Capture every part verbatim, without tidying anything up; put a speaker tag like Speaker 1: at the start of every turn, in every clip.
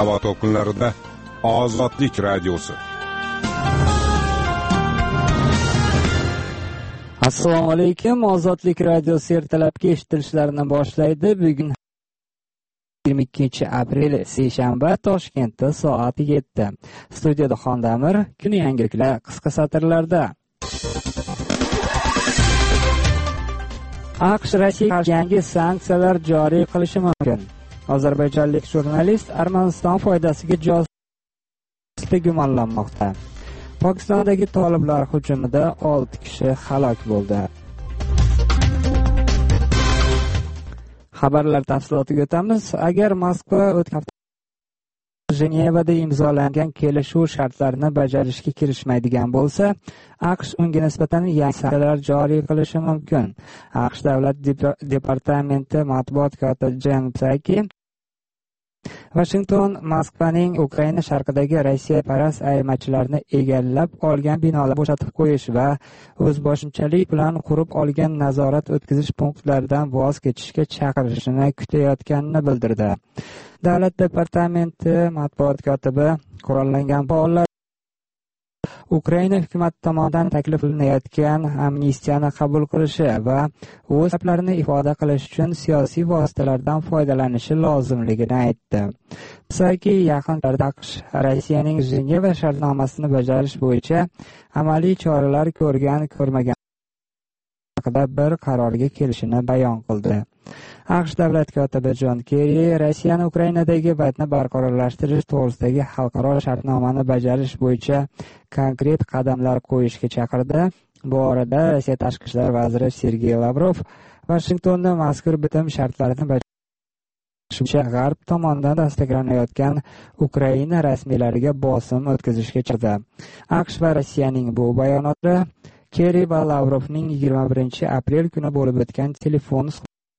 Speaker 1: havo to'lqinlarida Ozodlik radiosi.
Speaker 2: Assalomu alaykum. Ozodlik radiosi ertalabki eshitilishlarini boshlaydi. Bugun yigirma ikkinchi aprel seshanba, Toshkentda soat yetti. Studiyada Xondamir, kun yangiliklar qisqa satrlarda. AQSh Rossiyaga yangi sanksiyalar joriy qilishi mumkin. Ozarbayjonlik jurnalist Armaniston foydasiga josuslikda gumonlanmoqda. Pokistondagi toliblar hujumida olti kishi halok bo'ldi. Xabarlar tafsilotiga o'tamiz. Agar Moskva o'tgan hafta Jenevada imzolangan kelishuv shartlarini bajarishga kirishmaydigan bo'lsa, AQSh unga nisbatan yangi sanksiyalar joriy qilishi mumkin. AQSh davlat departamenti matbuot kotibi Jen Psaki Washington Moskvaning Ukraina sharqidagi Rossiyaparast ayirmachilarni egallab olgan binolarni bo'shatib qo'yish va o'zboshimchalik bilan qurib olgan nazorat o'tkazish punktlaridan voz kechishga chaqirishini kutayotganini bildirdi. Davlat departamenti matbuot kotibi qurollangan faollar Ukraina hukumati tomonidan taklif qilinayotgan amnistiyani qabul qilishi va o'z gaplarini ifoda qilish uchun siyosiy vositalardan foydalanishi lozimligini aytdi. Psaki yaqin kunlarda Rossiyaning Jeneva shartnomasini bajarish bo'yicha amaliy choralar ko'rgan ko'rmagan haqida bir qarorga kelishini bayon qildi. AQSh davlat kotibi Jon Kerri Rossiyani Ukrainadagi vaziyatni barqarorlashtirish to'g'risidagi xalqaro shartnomani bajarish bo'yicha konkret qadamlar qo'yishga chaqirdi. Bu orada Rossiya tashqi ishlar vaziri Sergey Lavrov Vashingtonda mazkur bitim shartlarini bajarish G'arb tomonidan tasdiqlanayotgan Ukraina rasmiylariga bosim o'tkazishga chaqirdi. AQSh va Rossiyaning bu bayonoti Kerri va Lavrovning yigirma birinchi aprel kuni bo'lib o'tgan telefon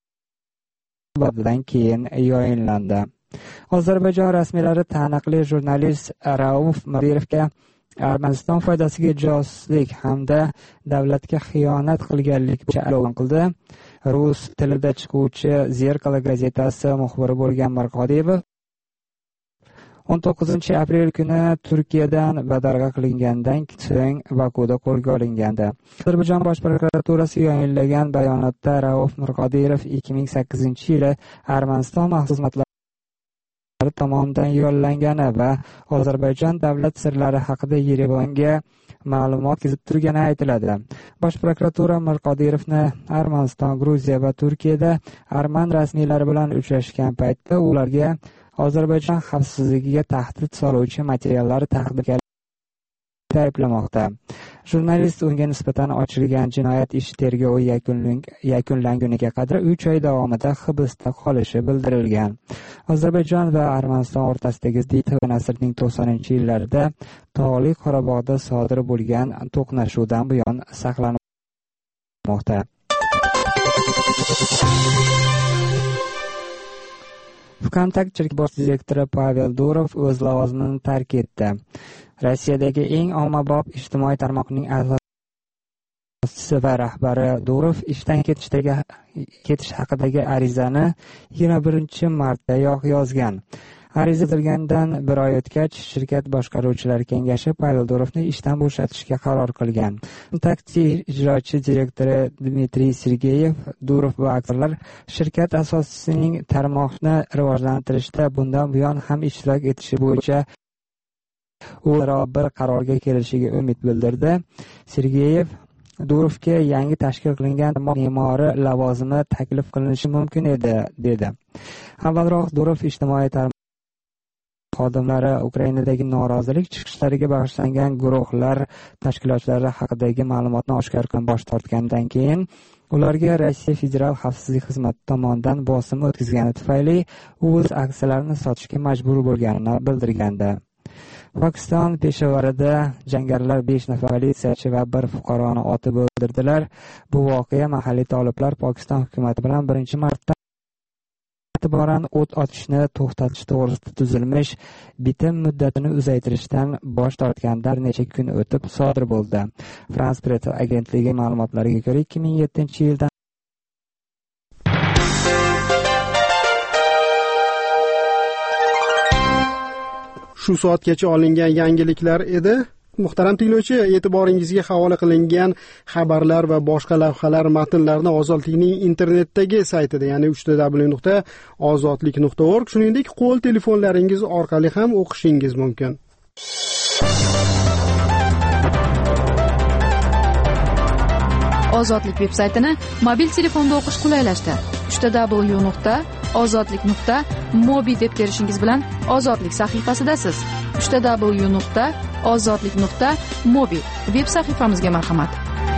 Speaker 2: dan keyin yayinlandi. Ozarbayjon rasmiylari taniqli jurnalist Rauf Madirovga Armaniston foydasiga josuslik hamda davlatga xiyonat qilganlik bo'yicha e'lon qildi. Rus tilida chiquvchi Zerkalo gazetasi muxbiri bo'lgan Mirqodiyev o'n to'qqizinchi aprel kuni Turkiyadan badarg'a qilingandan so'ng Bakuda qo'lga olingandi. Ozarbayjon bosh prokuraturasi yayinlagan bayonotda Rauf Mirqodiyev ikki ming sakkizinchi yili Armaniston maxsus xizmatlari tomonidan yollangani va Ozarbayjon davlat sirlari haqida Yerevanga ma'lumot yetkazib turgani aytiladi. Bosh prokuratura Mirqodiyevni Armaniston, Gruziya va Turkiyada arman rasmiylari bilan uchrashgan paytda ularga Ozarbayjon xavfsizligiga tahdid soluvchi materiallar taqdim etganlikda ayblamoqda. Jurnalist unga nisbatan ochilgan jinoyat ishi tergovi yakunlanguniga qadar uch oy davomida hibsda qolishi bildirilgan. Ozarbayjon va Armaniston o'rtasidagi zidd asrning to'qsoninchi yillarida Tog'li Qorabog'da sodir bo'lgan to'qnashuvdan buyon saqlanmoqda. Vkontakte shirkati bosh direktori Pavel Durov o'z lavozimini tark etdi. Rossiyadagi eng ommabop ijtimoiy tarmoqning asoschisi va rahbari Durov ishdan ketishdagi ketish haqidagi arizani yigirma birinchi martdayoq yozgan. Ariza yozilganidan bir oy o'tgach, shirkat boshqaruvchilar kengashi Pavel Durovni ishdan bo'shatishga qaror qilgan. Vkontakte ijrochi direktori Dmitriy Sergeyev, Durov va aktyorlar shirkat asoschisining tarmoqni rivojlantirishda bundan buyon ham ishtirok etishi bo'yicha o'zaro bir qarorga kelishiga umid bildirdi. Sergeyev Durovga yangi tashkil qilingan me'mori lavozimi taklif qilinishi mumkin edi, dedi. Avvalroq Durov ijtimoiy tarmoq xodimlari Ukrainadagi norozilik chiqishlariga bag'ishlangan guruhlar tashkilotlari haqidagi ma'lumotni oshkor qilib bosh tortgandan keyin ularga Rossiya Federal xavfsizlik xizmati tomonidan bosim o'tkazgani tufayli o'z aksiyalarini sotishga majbur bo'lganini bildirgandi. Pokiston Peshavarida jangarilar besh nafar politsiyachi va bir fuqaroni otib o'ldirdilar. Bu voqea mahalliy toliblar Pokiston hukumati bilan birinchi marta e'tiboran o't ochishni to'xtatish to'g'risida tuzilmish bitim muddatini uzaytirishdan bosh tortganidan bir necha kun o'tib sodir bo'ldi. France Press agentligi ma'lumotlariga ko'ra ikki ming yettinchi yildan
Speaker 3: shu soatgacha olingan yangiliklar edi. Muhtaram tinglovchi, e'tiboringizga havola qilingan xabarlar va boshqa lavhalar matnlarini Ozodlikning internetdagi saytida, ya'ni w w w nuqta ozodlik nuqta org, shuningdek qo'l telefonlaringiz orqali ham o'qishingiz mumkin.
Speaker 4: Ozodlik veb-saytini mobil telefonda o'qish qulaylashdi. w w w nuqta ozodlik nuqta mobi deb terishingiz bilan Ozodlik sahifasidasiz. w w w nuqta ozodlik nuqta mobi veb sahifamizga marhamat.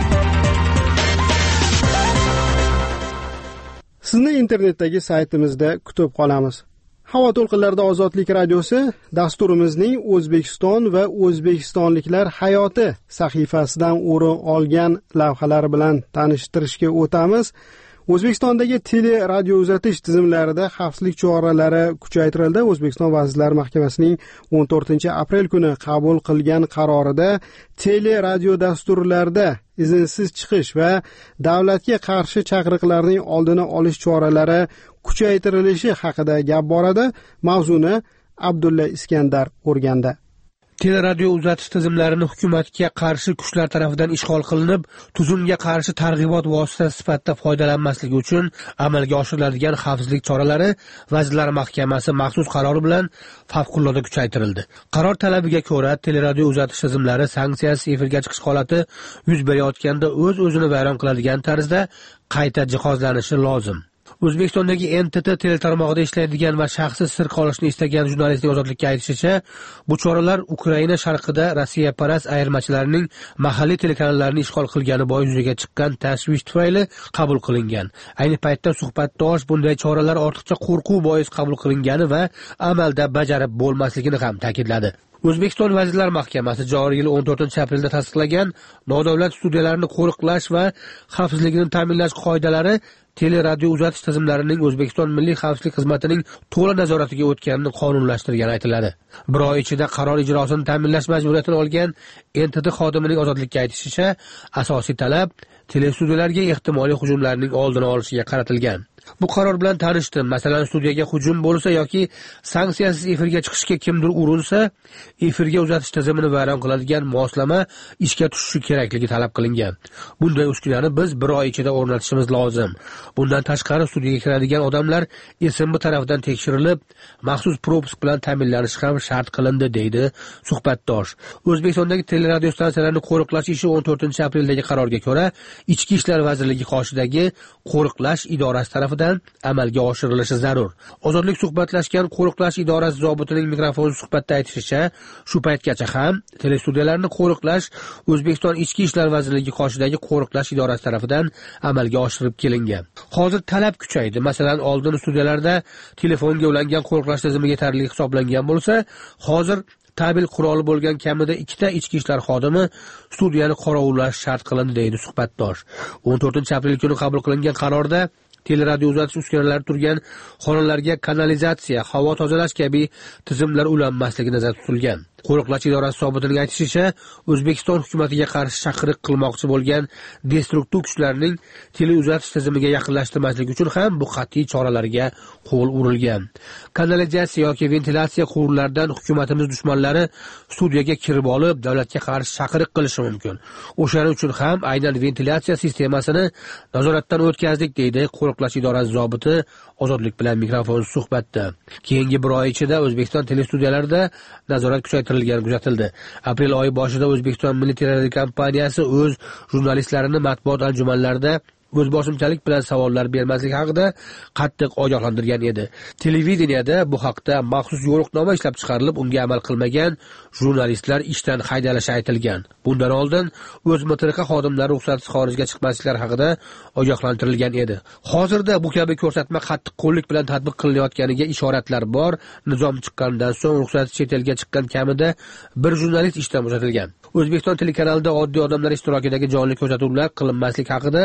Speaker 3: Sizni internetdagi saytimizda kutib qolamiz. Havo to'lqinlarida Ozodlik radiosi dasturimizning O'zbekiston va o'zbekistonliklar hayoti sahifasidan o'rin olgan lavhalar bilan tanishtirishga o'tamiz. O'zbekistondagi tele radio uzatish tizimlarida xavfsizlik choralari kuchaytirildi. O'zbekiston Vazirlar Mahkamasining o'n to'rtinchi aprel kuni qabul qilgan qarorida tele radio dasturlarda izinsiz chiqish va davlatga qarshi chaqiriqlarning oldini olish choralari kuchaytirilishi haqida gap boradi. Mavzuni Abdulla Iskandar o'rgandi.
Speaker 5: Teleradio uzatish tizimlarini hukumatga qarshi kuchlar tomonidan ishg'ol qilinib, tuzumga qarshi targ'ibot vositasi sifatida foydalanmasligi uchun amalga oshiriladigan xavfsizlik choralari Vazirlar Mahkamasi maxsus qarori bilan favqulodda kuchaytirildi. Qaror talabiga ko'ra, teleradio uzatish tizimlari sanksiyasiz efirga chiqish holati yuz berayotganda o'z-o'zini vayron qiladigan tarzda qayta jihozlanishi lozim. O'zbekistondagi N T T teletarmog'ida ishlaydigan va shaxsiy sir qolishni istagan jurnalistning ozodlikka aytishicha, bu choralar Ukraina sharqida Rossiyaparast ayirmachilarining mahalliy telekanallarini ishg'ol qilgani bois yuzaga chiqqan tashvish tufayli qabul qilingan. Ayni paytda suhbatdosh bunday choralar ortiqcha qo'rquv bois qabul qilingani va amalda bajarib bo'lmasligini ham ta'kidladi. O'zbekiston Vazirlar Mahkamasi joriy yil o'n to'rtinchi aprelda tasdiqlagan nodavlat studiyalarni qo'riqlash va xavfsizligini ta'minlash qoidalari teleradio uzatish tizimlarining O'zbekiston Milliy xavfsizlik xizmatining to'la nazoratiga o'tganini qonunlashtirgani aytiladi. Bir oy ichida qaror ijrosini ta'minlash majburiyatini olgan N T T xodimining ozodlikka aytishicha, asosiy talab telestudiyalarga ehtimoliy hujumlarning oldini olishga qaratilgan. Bu qaror bilan tanishdim. Masalan, studiyaga hujum bo'lsa yoki sanksiyasiz efirga chiqishga kimdir urinsa, efirga uzatish tizimini vayron qiladigan moslama ishga tushishi kerakligi talab qilingan. Bunday uskunani biz bir oy ichida o'rnatishimiz lozim. Bundan tashqari studiyaga kiradigan odamlar S M B tomonidan tekshirilib, maxsus propisk bilan ta'minlanishi ham shart qilindi, deydi suhbatdosh. O'zbekistondagi teleradio stansiyalarini qo'riqlash ishi o'n to'rtinchi apreldagi qarorga ko'ra Ichki ishlar vazirligi qoshidagi qo'riqlash idorasi tomonidan amalga oshirilishi zarur. Ozodlik suhbatlashgan qo'riqlash idorasi zobitining mikrofon suhbatda aytishicha, shu paytgacha ham telestudiyalarni qo'riqlash O'zbekiston Ichki ishlar vazirligi qoshidagi qo'riqlash idorasi tomonidan amalga oshirib kelingan. Hozir talab kuchaydi. Masalan, oldin studiyalarda telefonga ulangan qo'riqlash tizimi yetarli hisoblangan bo'lsa, hozir tabil quroli bo'lgan kamida ikkita ichki ishlar xodimi studiyani qorovullash shart qilindi, deydi suhbatdosh. o'n to'rtinchi aprel kuni qabul qilingan qarorda teleradio uzatish uskunalari turgan xonalarga kanalizatsiya, havo tozalash kabi tizimlar ulanmasligi nazarda tutilgan. Qo'riqlash idorasi zobitining aytishicha, O'zbekiston hukumatiga qarshi chaqiriq qilmoqchi bo'lgan destruktiv kuchlarning tele uzatish tizimiga yaqinlashtirmasligi uchun ham bu qat'iy choralarga qo'l urilgan. Kanalizatsiya yoki ventilatsiya quvurlaridan hukumatimiz dushmanlari studiyaga kirib olib, davlatga qarshi chaqiriq qilishi mumkin. O'shaning uchun ham aynan ventilatsiya sistemasini nazoratdan o'tkazdik, deydi qo'riqlash idorasi zobiti Ozodlik bilan mikrofon suhbatda. Keyingi bir oy ichida O'zbekiston telestudiyalarida nazorat kuchaytirilgani kuzatildi. Aprel oyi boshida O'zbekiston Milliy teleradiokompaniyasi kompaniyasi o'z jurnalistlarini matbuot anjumanlarida o'zboshimchalik bilan savollar bermaslik haqida qattiq ogohlantirgan edi. Televideniyada bu haqda maxsus yo'riqnoma ishlab chiqarilib, unga amal qilmagan jurnalistlar ishdan haydalishi aytilgan. Bundan oldin o'z M T R K xodimlari ruxsatsiz xorijga chiqmasliklari haqida ogohlantirilgan edi. Hozirda bu kabi ko'rsatma qattiq qo'llik bilan tatbiq qilinayotganiga ishoratlar bor. Nizom chiqqanidan so'ng ruxsatsiz chet elga chiqqan kamida bir jurnalist ishdan bo'shatilgan. O'zbekiston telekanalida oddiy odamlar ishtirokidagi jonli ko'rsatuvlar qilinmaslik haqida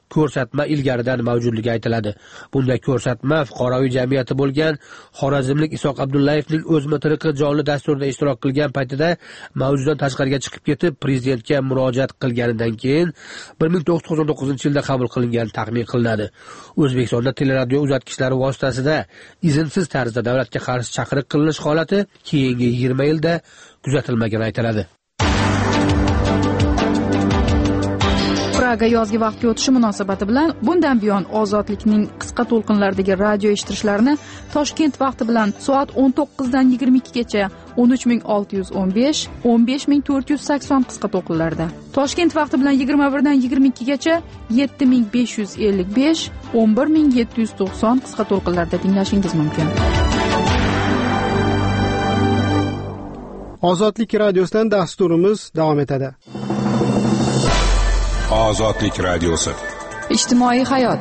Speaker 5: ko'rsatma ilgaridan mavjudligi aytiladi. Bunday ko'rsatma fuqaroviy jamiyati bo'lgan xorazmlik Isoq Abdullayevning o'zma tiriqi jonli dasturida ishtirok qilgan paytida mavzudan tashqariga chiqib ketib, prezidentga murojaat qilganidan keyin bir ming to'qqiz yuz to'qson to'qqizinchi yilda qabul qilingan taxmin qilinadi. O'zbekistonda teleradio uzatgichlari vositasida izinsiz tarzda davlatga qarshi chaqiriq qilinish holati keyingi yigirma yilda kuzatilmagani aytiladi.
Speaker 4: Praga yozgi vaqtga o'tishi munosabati bilan bundan buyon ozodlikning qisqa to'lqinlardagi radio eshittirishlarini Toshkent vaqti bilan soat o'n to'qqizdan yigirma ikkigacha o'n uch ming olti yuz o'n besh, o'n besh ming to'rt yuz sakson qisqa to'lqinlarda, Toshkent vaqti bilan yigirma birdan yigirma ikkigacha yetti ming besh yuz ellik besh, o'n bir ming yetti yuz to'qson qisqa to'lqinlarda tinglashingiz mumkin.
Speaker 3: Ozodlik radiosidan dasturimiz davom etadi.
Speaker 1: Ozodlik radiosi.
Speaker 4: Ijtimoiy hayot.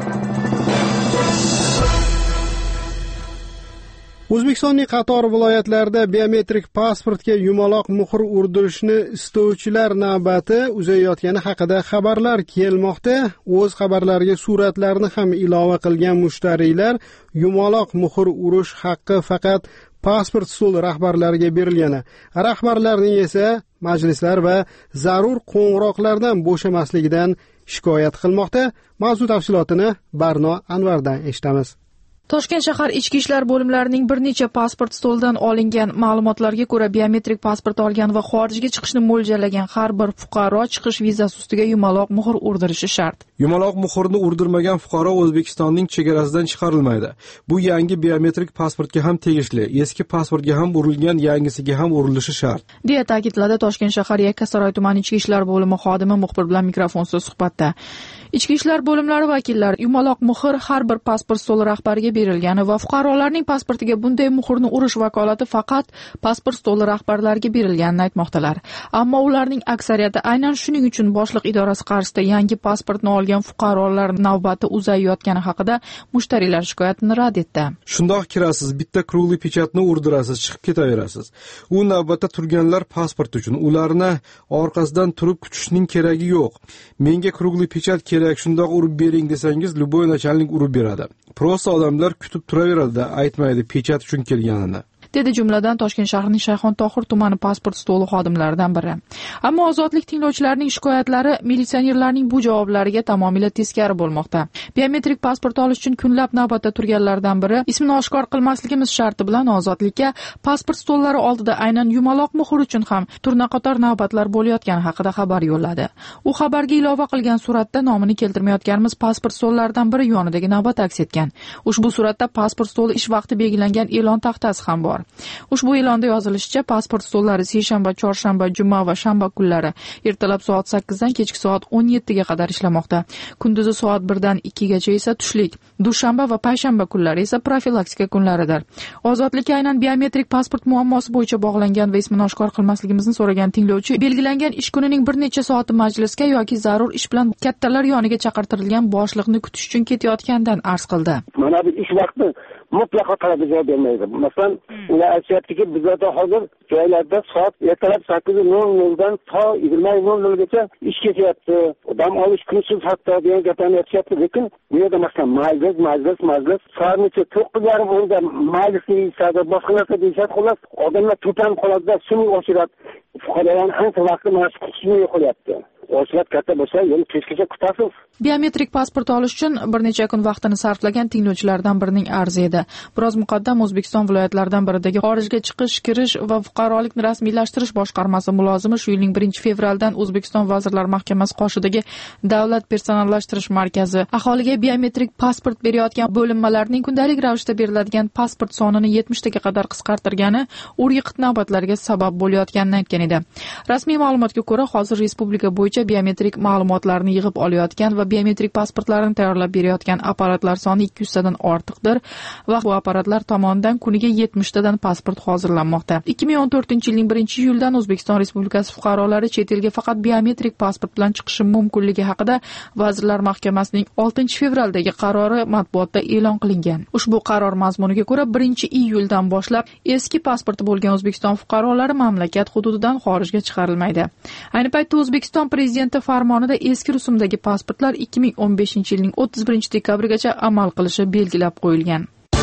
Speaker 3: O'zbekistonning qator viloyatlarida biometrik pasportga yumaloq muhr urdirishni istovchilar navbati uzayotgani haqida xabarlar kelmoqda. O'z xabarlariga suratlarni ham ilova qilgan mushtariylar yumaloq muhr urish haqqi faqat pasport stoli rahbarlariga berilgani, rahbarlarning esa majlislar va zarur qo'ng'iroqlardan bo'shamasligidan shikoyat qilmoqda. Mavzu tafsilotini Barno Anvardan eshitamiz.
Speaker 4: Toshkent shahar ichki ishlar bo'limlarining bir necha pasport stolidan olingan ma'lumotlarga ko'ra, biometrik pasport olgan va xorijga chiqishni mo'ljallagan har bir fuqaro chiqish vizasi ustiga yumaloq muhr urdirishi shart.
Speaker 6: Yumaloq muhrni urdirmagan fuqaro O'zbekistonning chegarasidan chiqarilmaydi. Bu yangi biometrik pasportga ham tegishli, eski pasportga ham urilgan yangisiga ham urilishi shart,
Speaker 4: deya ta'kidladi Toshkent shahar Yakkasaroy tumani ichki ishlar bo'limi xodimi muxbir bilan mikrofonsiz suhbatda. Ichki ishlar bo'limlari vakillari yumaloq muhr har bir pasport stoli rahbariga berilgani va fuqarolarning pasportiga bunday muhrni urish vakolati faqat pasport stoli rahbarlariga berilganini aytmoqdalar. Ammo ularning aksariyati aynan shuning uchun boshliq idorasi qarshisida yangi pasportni olgan fuqarolar navbati uzayayotgani haqida mushtariylar shikoyatini rad etdi.
Speaker 6: Shundoq kirasiz, bitta krugli pechatni urdirasiz, chiqib ketaverasiz. U navbatda turganlar pasport uchun, ularni orqasidan turib kutishning keragi yo'q. Menga krugli pechat kerak, shundoq urib bering desangiz, luboy nachalnik urib beradi. Prosta odamlar kutib turaveradi, aytmaydi pechat uchun kelganini,
Speaker 4: dedi jumladan Toshkent shahrining Shayxontohur tumani pasport stoli xodimlaridan biri. Ammo ozodlik tinglovchilarining shikoyatlari militsionerlarning bu javoblariga tamomila teskari bo'lmoqda. Biometrik pasport olish uchun kunlab navbatda turganlardan biri ismini oshkor qilmasligimiz sharti bilan ozodlikka pasport stollari oldida aynan yumaloq muhr uchun ham turnaqator navbatlar bo'layotgani haqida xabar yo'lladi. U xabarga ilova qilgan suratda nomini keltirmayotganimiz pasport stollaridan biri yonidagi navbat aks etgan. Ushbu suratda pasport stoli ish vaqti belgilangan e'lon taxtasi ham bor. Ushbu e'londa yozilishicha, pasport stollari seshanba, chorshanba, juma va shanba kunlari ertalab soat sakkizdan kechki soat o'n yettiga qadar ishlamoqda. Kunduzi soat birdan ikkigacha esa tushlik. Dushanba va payshanba kunlari esa profilaktika kunlaridir. Ozodlikka aynan biometrik pasport muammosi bo'yicha bog'langan va ismini oshkor qilmasligimizni so'ragan tinglovchi belgilangan ish kunining bir necha soati majlisga yoki zarur ish bilan kattalar yoniga chaqirtirilgan boshliqni kutish uchun ketayotgandan arz qildi.
Speaker 7: Mana bu ish vaqti mutlaqo talab javob bermaydi. Masalan, ular aytayaptiki, bizda hozir joylarda soat ertalab sakkiz nol noldan to yigirma nol nolgacha ish ketyapti. Odam olish kunsiz hatto degan gaplarni aytyapti, lekin bu yerda masalan majlis, majlis, majlis soat necha to'qqiz yarim o'nda majlis deyishadi, boshqa narsa deyishadi. Xolos, odamlar to'planib qoladi, suv oshiradi. Fuqarolarni ancha vaqtni mana shu kutishni yo'qolyapti. Ochilib katta bo'lsa, yana kechgacha kutasiz.
Speaker 4: Biometrik pasport olish uchun bir necha kun vaqtini sarflagan tinglovchilardan birining arzi edi. Biroz muqaddam O'zbekiston viloyatlaridan biridagi xorijga chiqish, kirish va fuqarolikni rasmiylashtirish boshqarmasi mulozimi shu yilning birinchi fevraldan O'zbekiston Vazirlar Mahkamasi qoshidagi Davlat personallashtirish markazi aholiga biometrik pasport berayotgan bo'linmalarning kundalik ravishda beriladigan pasport sonini yetmishtaga qadar qisqartirgani ur-yiqit navbatlariga sabab bo'layotganini aytgan edi. Rasmiy ma'lumotga ko'ra, hozir respublika bo'yicha biometrik ma'lumotlarni yig'ib olayotgan va biometrik pasportlarni tayyorlab berayotgan apparatlar soni ikki yuz tadan ortiqdir va bu apparatlar tomonidan kuniga yetmishtadan pasport hozirlanmoqda. ikki ming o'n to'rtinchi yilning birinchi iyuldan O'zbekiston Respublikasi fuqarolari chet elga faqat biometrik pasport bilan chiqishi mumkinligi haqida Vazirlar Mahkamasining oltinchi fevraldagi qarori matbuotda e'lon qilingan. Ushbu qaror mazmuniga ko'ra birinchi iyuldan boshlab eski pasporti bo'lgan O'zbekiston fuqarolari mamlakat hududidan xorijga chiqarilmaydi. Ayni paytda O'zbekiston prezidenti farmonida eski rusumdagi pasportlar ikki ming o'n beshinchi yilning o'ttiz birinchi dekabrigacha amal qilishi belgilab qo'yilgan.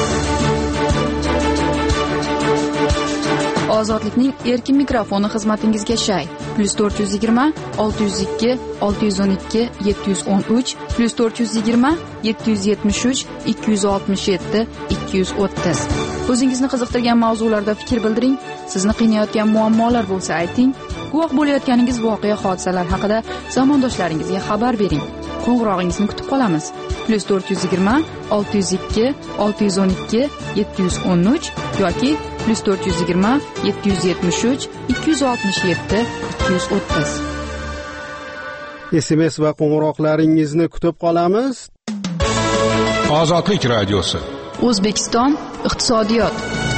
Speaker 4: Ozodlikning erkin mikrofoni xizmatingizga shay. plus to'rt yuz yigirma olti yuz ikki olti yuz o'n ikki yetti yuz o'n uch plus to'rt yuz yigirma yetti yuz yetmish uch ikki yuz oltmish yetti ikki yuz o'ttiz. O'zingizni qiziqtirgan mavzularda fikr bildiring. Sizni qiynayotgan muammolar bo'lsa ayting. Guvoh bo'layotganingiz voqea hodisalar haqida zamondoshlaringizga xabar bering. Qo'ng'irog'ingizni kutib qolamiz. plus to'rt yuz yigirma olti yuz ikki olti yuz o'n ikki yetti yuz o'n uch yoki plus to'rt yuz yigirma yetti yuz yetmish uch ikki yuz oltmish yetti ikki yuz o'ttiz.
Speaker 3: S M S va qo'ng'iroqlaringizni kutib qolamiz.
Speaker 1: Ozodlik radiosi.
Speaker 4: O'zbekiston iqtisodiyot.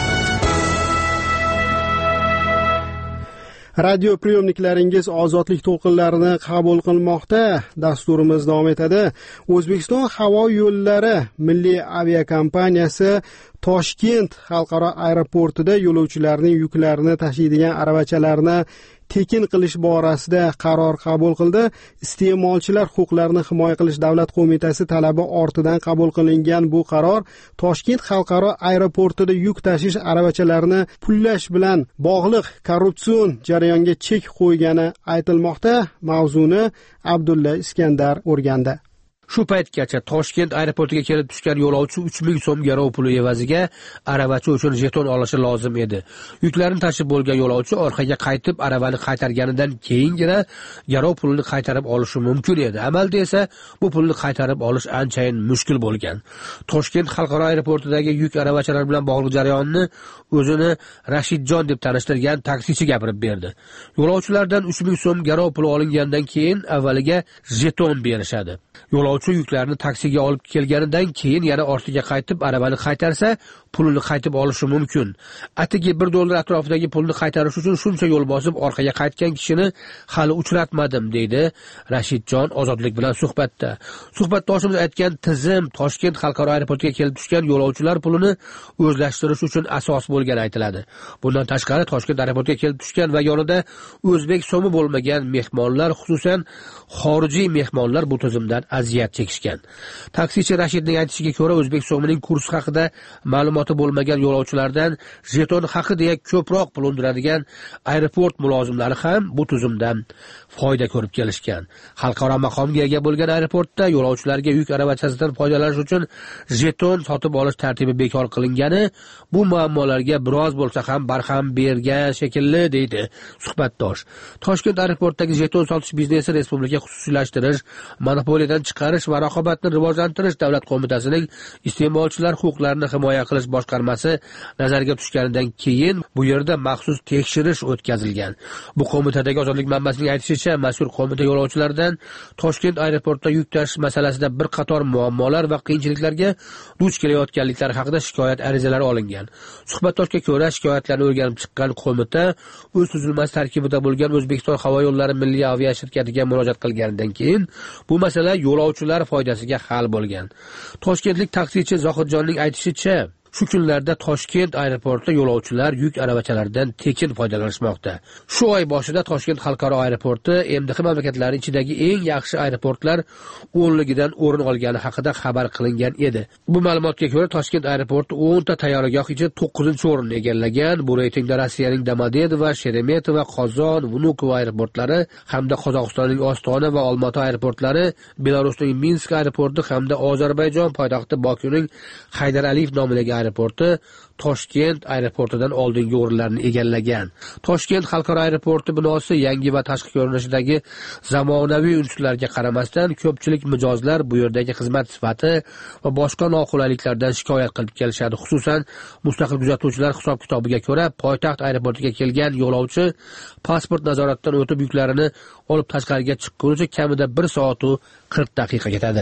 Speaker 3: Radio priyomniklaringiz ozodlik to'lqinlarini qabul qilmoqda. Dasturimiz davom etadi. O'zbekiston havo yo'llari milliy aviakompaniyasi Toshkent xalqaro aeroportida yo'lovchilarning yuklarini tashiydigan aravachalarni tekin qilish borasida qaror qabul qildi. Iste'molchilar huquqlarini himoya qilish davlat qo'mitasi talabi ortidan qabul qilingan bu qaror Toshkent xalqaro aeroportida yuk tashish aravachalarini pullash bilan bog'liq korrupsion jarayonga chek qo'ygani aytilmoqda. Mavzuni Abdulla Iskandar o'rgandi.
Speaker 5: Shu paytgacha Toshkent aeroportiga kelib tushgan yo'lovchi uch ming so'm garov puli evaziga aravacha uchun jeton olishi lozim edi. Yuklarni tashib bo'lgan yo'lovchi orqaga qaytib aravani qaytarganidan keyingina garov pulini qaytarib olishi mumkin edi. Amalda esa bu pulni qaytarib olish anchayin mushkul bo'lgan. Toshkent xalqaro aeroportidagi yuk aravachalar bilan bog'liq jarayonni o'zini Rashidjon deb tanishtirgan taksichi gapirib berdi. Yo'lovchilardan uch ming so'm garov puli olingandan keyin avvaliga jeton berishadi. Yo'lovchi yuklarni taksiga olib kelganidan keyin yana ortiga qaytib aravani qaytarsa, pulini qaytib olishi mumkin. Atigi bir dollar atrofidagi pulni qaytarish uchun shuncha yo'l bosib orqaga qaytgan kishini hali uchratmadim, deydi Rashidjon Ozodlik bilan suhbatda. Suhbatdoshimiz aytgan tizim Toshkent xalqaro aeroportiga kelib tushgan yo'lovchilar pulini o'zlashtirish uchun asos bo'lgani aytiladi. Bundan tashqari Toshkent aeroportiga kelib tushgan va yonida o'zbek so'mi bo'lmagan mehmonlar, xususan xorijiy mehmonlar bu tizimdan aziyat chekishgan. Taksichi Rashidning aytishiga ko'ra, o'zbek so'mining kursi haqida ma'lumoti bo'lmagan yo'lovchilardan jeton haqi deya ko'proq pul undiradigan aeroport mulozimlari ham bu tizimdan foyda ko'rib kelishgan. Xalqaro maqomga ega bo'lgan aeroportda yo'lovchilarga yuk aravachasidan foydalanish uchun jeton sotib olish tartibi bekor qilingani bu muammolarga biroz bo'lsa ham barham bergan shekilli, deydi suhbatdosh. Toshkent aeroportidagi jeton sotish biznesi respublika xususiylashtirish, monopoliyadan chiqarish va raqobatni rivojlantirish davlat qo'mitasining iste'molchilar huquqlarini himoya qilish boshqarmasi nazarga tushganidan keyin bu yerda maxsus tekshirish o'tkazilgan. Bu qo'mitadagi Ozodlik manbasining aytishicha, mazkur qo'mita yo'lovchilardan Toshkent aeroportida yuk tashish masalasida bir qator muammolar va qiyinchiliklarga duch kelayotganliklari haqida shikoyat arizalari olingan. Suhbatdoshga ko'ra, shikoyatlarni o'rganib chiqqan qo'mita o'z tuzilmasi tarkibida bo'lgan O'zbekiston havo yo'llari milliy avia shirkatiga murojaat qilganidan keyin bu masala yo'lovchilar foydasiga hal bo'lgan. Toshkentlik taksichi Zohidjonning aytishicha, shu kunlarda Toshkent aeroportida yo'lovchilar yuk aravachalaridan tekin foydalanishmoqda. Shu oy boshida Toshkent xalqaro aeroporti M D H mamlakatlari ichidagi eng yaxshi aeroportlar o'nligidan o'rin olgani haqida xabar qilingan edi. Bu ma'lumotga ko'ra, Toshkent aeroporti o'n ta tayyorgargoh ichida to'qqizinchi o'rinni egallagan. Bu reytingda Rossiyaning Domodedovo, Sheremetova, Qozon, Vnukovo aeroportlari hamda Qozog'istonning Ostona va Olmaota aeroportlari, Belarusning Minsk aeroporti hamda Ozarbayjon poytaxti Bokuning Haydar Aliyev nomidagi aeroporti Toshkent aeroportidan oldingi o'rinlarni egallagan. Toshkent xalqaro aeroporti binosi yangi va tashqi ko'rinishidagi zamonaviy unsurlarga qaramasdan ko'pchilik mijozlar bu yerdagi xizmat sifati va boshqa noqulayliklardan shikoyat qilib kelishadi. Xususan, mustaqil kuzatuvchilar hisob-kitobiga ko'ra, poytaxt aeroportiga kelgan yo'lovchi pasport nazoratidan o'tib yuklarini olib tashqariga chiqqunicha kamida bir soat va qirq daqiqa ketadi.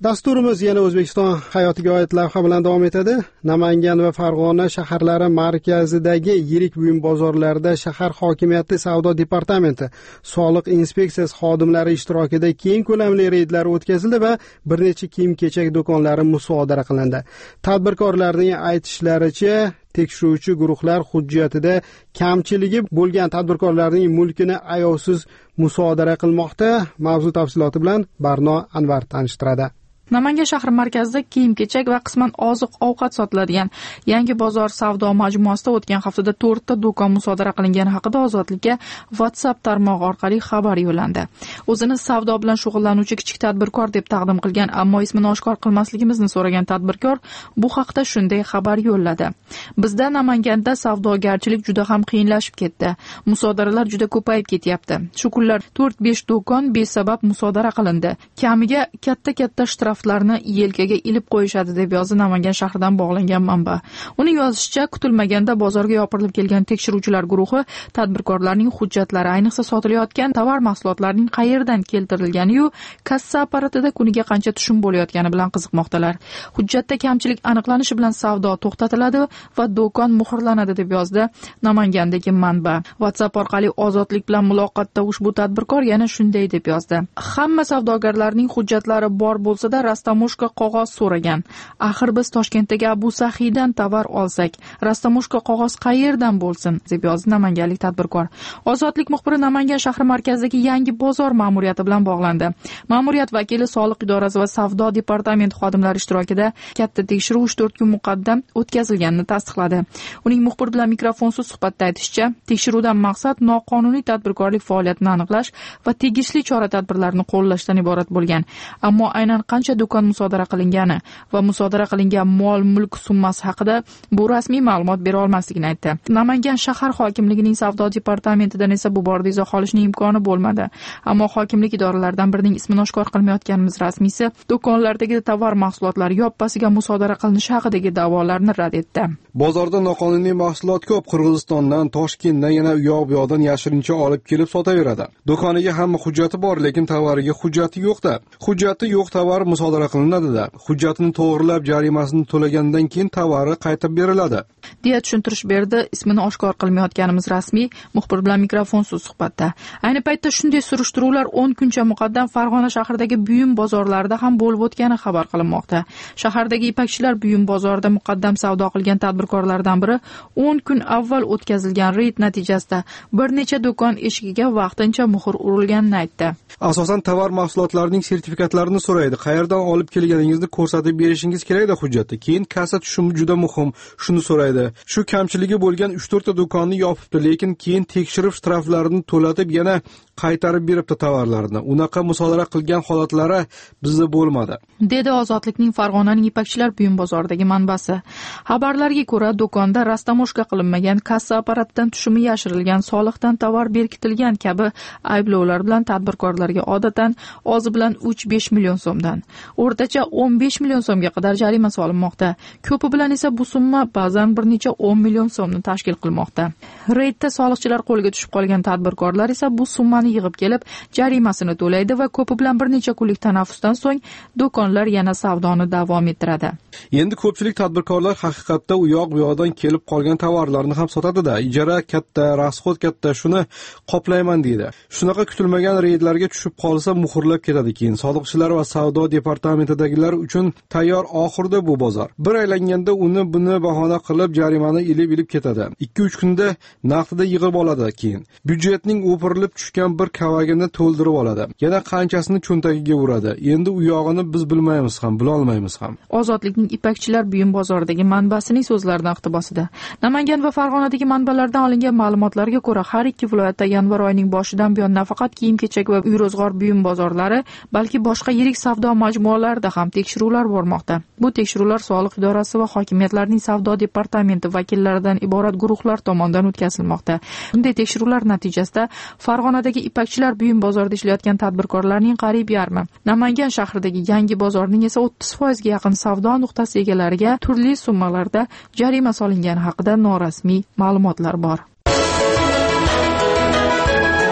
Speaker 3: Dasturimiz yana O'zbekiston hayotiga oid lavha bilan davom etadi. Namangan va Farg'ona shaharlari markazidagi yirik buyum bozorlarda shahar hokimiyati savdo departamenti, soliq inspeksiyasi xodimlari ishtirokida keng ko'lamli reydlar o'tkazildi va bir necha kiyim-kechak do'konlari musodara qilindi. Tadbirkorlarning aytishlaricha, tekshiruvchi guruhlar hujjatida kamchiligi bo'lgan tadbirkorlarning mulkini ayovsiz musodara qilmoqda. Mavzu tafsiloti bilan Barno Anvar tanishtiradi.
Speaker 4: Namangan shahri markazida kiyim-kechak va qisman oziq-ovqat sotiladigan yangi bozor savdo majmuasida o'tgan haftada to'rtta do'kon musodara qilingani haqida Ozodlikka WhatsApp tarmog'i orqali xabar yo'llandi. O'zini savdo bilan shug'ullanuvchi kichik tadbirkor deb taqdim qilgan, ammo ismini oshkor qilmasligimizni so'ragan tadbirkor bu haqda shunday xabar yo'lladi. Bizda Namanganda savdogarchilik juda ham qiyinlashib ketdi. Musodaralar juda ko'payib ketyapti. Shu kunlar to'rt besh do'kon besabab musodara qilindi. Kamiga katta-katta shtraf larni yelkaga ilib qo'yishadi deb yozdi Namangan shahridan bog'langan manba. Uning yozishicha, kutilmaganda bozorga yopirilib kelgan tekshiruvchilar guruhi tadbirkorlarning hujjatlari, ayniqsa sotilayotgan tovar mahsulotlarining qayerdan keltirilgani-yu kassa apparatida kuniga qancha tushum bo'layotgani bilan qiziqmoqdalar. Hujjatda kamchilik aniqlanishi bilan savdo to'xtatiladi va do'kon muhrlanadi deb yozdi Namangandagi manba. WhatsApp orqali Ozodlik bilan muloqotda ushbu tadbirkor yana shunday deb yozdi: Hamma savdogarlarning hujjatlari bor bo'lsa-da rastamushka qog'oz so'ragan. Axir biz Toshkentdagi Abu Sahiydan tovar olsak, rastamushka qog'oz qayerdan bo'lsin, deb yozdi namanganlik tadbirkor. Ozodlik muxbiri Namangan shahri markazidagi yangi bozor ma'muriyati bilan bog'landi. Ma'muriyat vakili soliq idorasi va savdo departamenti xodimlari ishtirokida katta tekshiruv uch to'rt kun muqaddam o'tkazilganini tasdiqladi. Uning muxbir bilan mikrofonsiz suhbatda aytishicha, tekshiruvdan maqsad noqonuniy tadbirkorlik faoliyatini aniqlash va tegishli chora-tadbirlarni qo'llashdan iborat bo'lgan. Ammo aynan qancha do'kon musodara qilingani va musodara qilingan mol-mulk summasi haqida bu rasmiy ma'lumot bera olmasligini aytdi. Namangan shahar hokimligining savdo departamentidan esa bu borada izoh olishning imkoni bo'lmadi. Ammo hokimlik idoralaridan birining ismini oshkor qilmayotganimiz rasmiysi do'konlardagi tovar mahsulotlari yoppasiga musodara qilinishi haqidagi da'volarni rad etdi.
Speaker 6: Bozorda noqonuniy mahsulot ko'p. Qirg'izistondan, Toshkentdan, yana u yoq bu yoqdan yashirincha olib kelib sotaveradi. Do'koniga hamma hujjati bor, lekin tovariga hujjati yo'q-da. Hujjati yo'q tovar musodara qilinadi-da. Hujjatini to'g'rilab, jarimasini to'lagandan keyin tovari qaytib beriladi,
Speaker 4: deya tushuntirish berdi ismini oshkor qilmayotganimiz rasmiy muxbir bilan mikrofonsiz suhbatda. Ayni paytda shunday surishtiruvlar o'n kuncha muqaddam Farg'ona shahridagi buyum bozorlarida ham bo'lib o'tgani xabar qilinmoqda. Shahardagi Ipakchilar buyum bozorida muqaddam savdo qilgan tadbirkorlardan biri o'n kun avval o'tkazilgan reyd natijasida bir necha do'kon eshigiga vaqtincha muhr urilganini aytdi.
Speaker 6: Asosan tovar mahsulotlarining sertifikatlarini so'raydi. Qayerdan olib kelganingizni ko'rsatib berishingiz kerak-da hujjatda. Keyin kassa tushumi juda muhim. Shuni so'raydi. Shu kamchiligi bo'lgan uch to'rt ta do'konni yopibdi, lekin keyin tekshirib shtraflarini to'latib yana qaytarib beribdi tovarlarini. Unaqa musodara qilgan holatlari bizda bo'lmadi,
Speaker 4: dedi Ozodlikning Farg'onaning Ipakchilar buyum bozoridagi manbasi. Xabarlarga ko'ra, do'konda rastamushka qilinmagan, kassa apparatidan tushumi yashirilgan, soliqdan tovar berkitilgan kabi ayblovlar bilan tadbirkorlarga odatan ozi bilan uch besh million so'mdan o'rtacha o'n besh million so'mga qadar jarima solinmoqda. Ko'pi bilan esa bu summa ba'zan bir necha o'n million so'mni tashkil qilmoqda. Reydda soliqchilar qo'liga tushib qolgan tadbirkorlar esa bu summani yig'ib kelib jarimasini to'laydi va ko'pi bilan bir necha kunlik tanaffusdan so'ng do'konlar yana savdoni davom ettiradi.
Speaker 6: Endi ko'pchilik tadbirkorlar haqiqatda u yoq bu yoqdan kelib qolgan tovarlarni ham sotadi-da. Ijara katta, rasxod katta, shuni qoplayman deydi. Shunaqa kutilmagan reydlarga tushib qolsa muhrlab ketadi keyin. Soliqchilar va savdo departamentidagilar uchun tayyor oxirda bu bozor. Bir aylanganda uni buni bahona qilib jarimani ilib-ilib ketadi. ikki uch kunda naqdida yig'ib oladi keyin. Byudjetning o'pirilib tushgan bir kavagini to'ldirib oladi. Yana qanchasini cho'ntagiga uradi. Endi u yog'ini biz bilmaymiz ham, bila olmaymiz ham.
Speaker 4: Ozodlikning Ipakchilar buyum bozoridagi manbasining so'zlaridan iqtibosida. Namangan va Farg'onadagi manbalardan olingan ma'lumotlarga ko'ra, har ikki viloyatda yanvar oyining boshidan buyon nafaqat kiyim-kechak va uy ro'zg'or buyum bozorlari, balki boshqa yirik savdo majmualarida ham tekshiruvlar bormoqda. Bu tekshiruvlar soliq idorasi va hokimiyatlarning savdo departamenti vakillaridan iborat guruhlar tomonidan o'tkazilmoqda. Bunday tekshiruvlar natijasida Farg'onadagi Ipakchilar buyum bozorida ishlayotgan tadbirkorlarning qariyb yarmi, Namangan shahridagi yangi bozorning esa o'ttiz foizga yaqin savdo nuqtasi egalariga turli summalarda jarima solingani haqida norasmiy ma'lumotlar bor.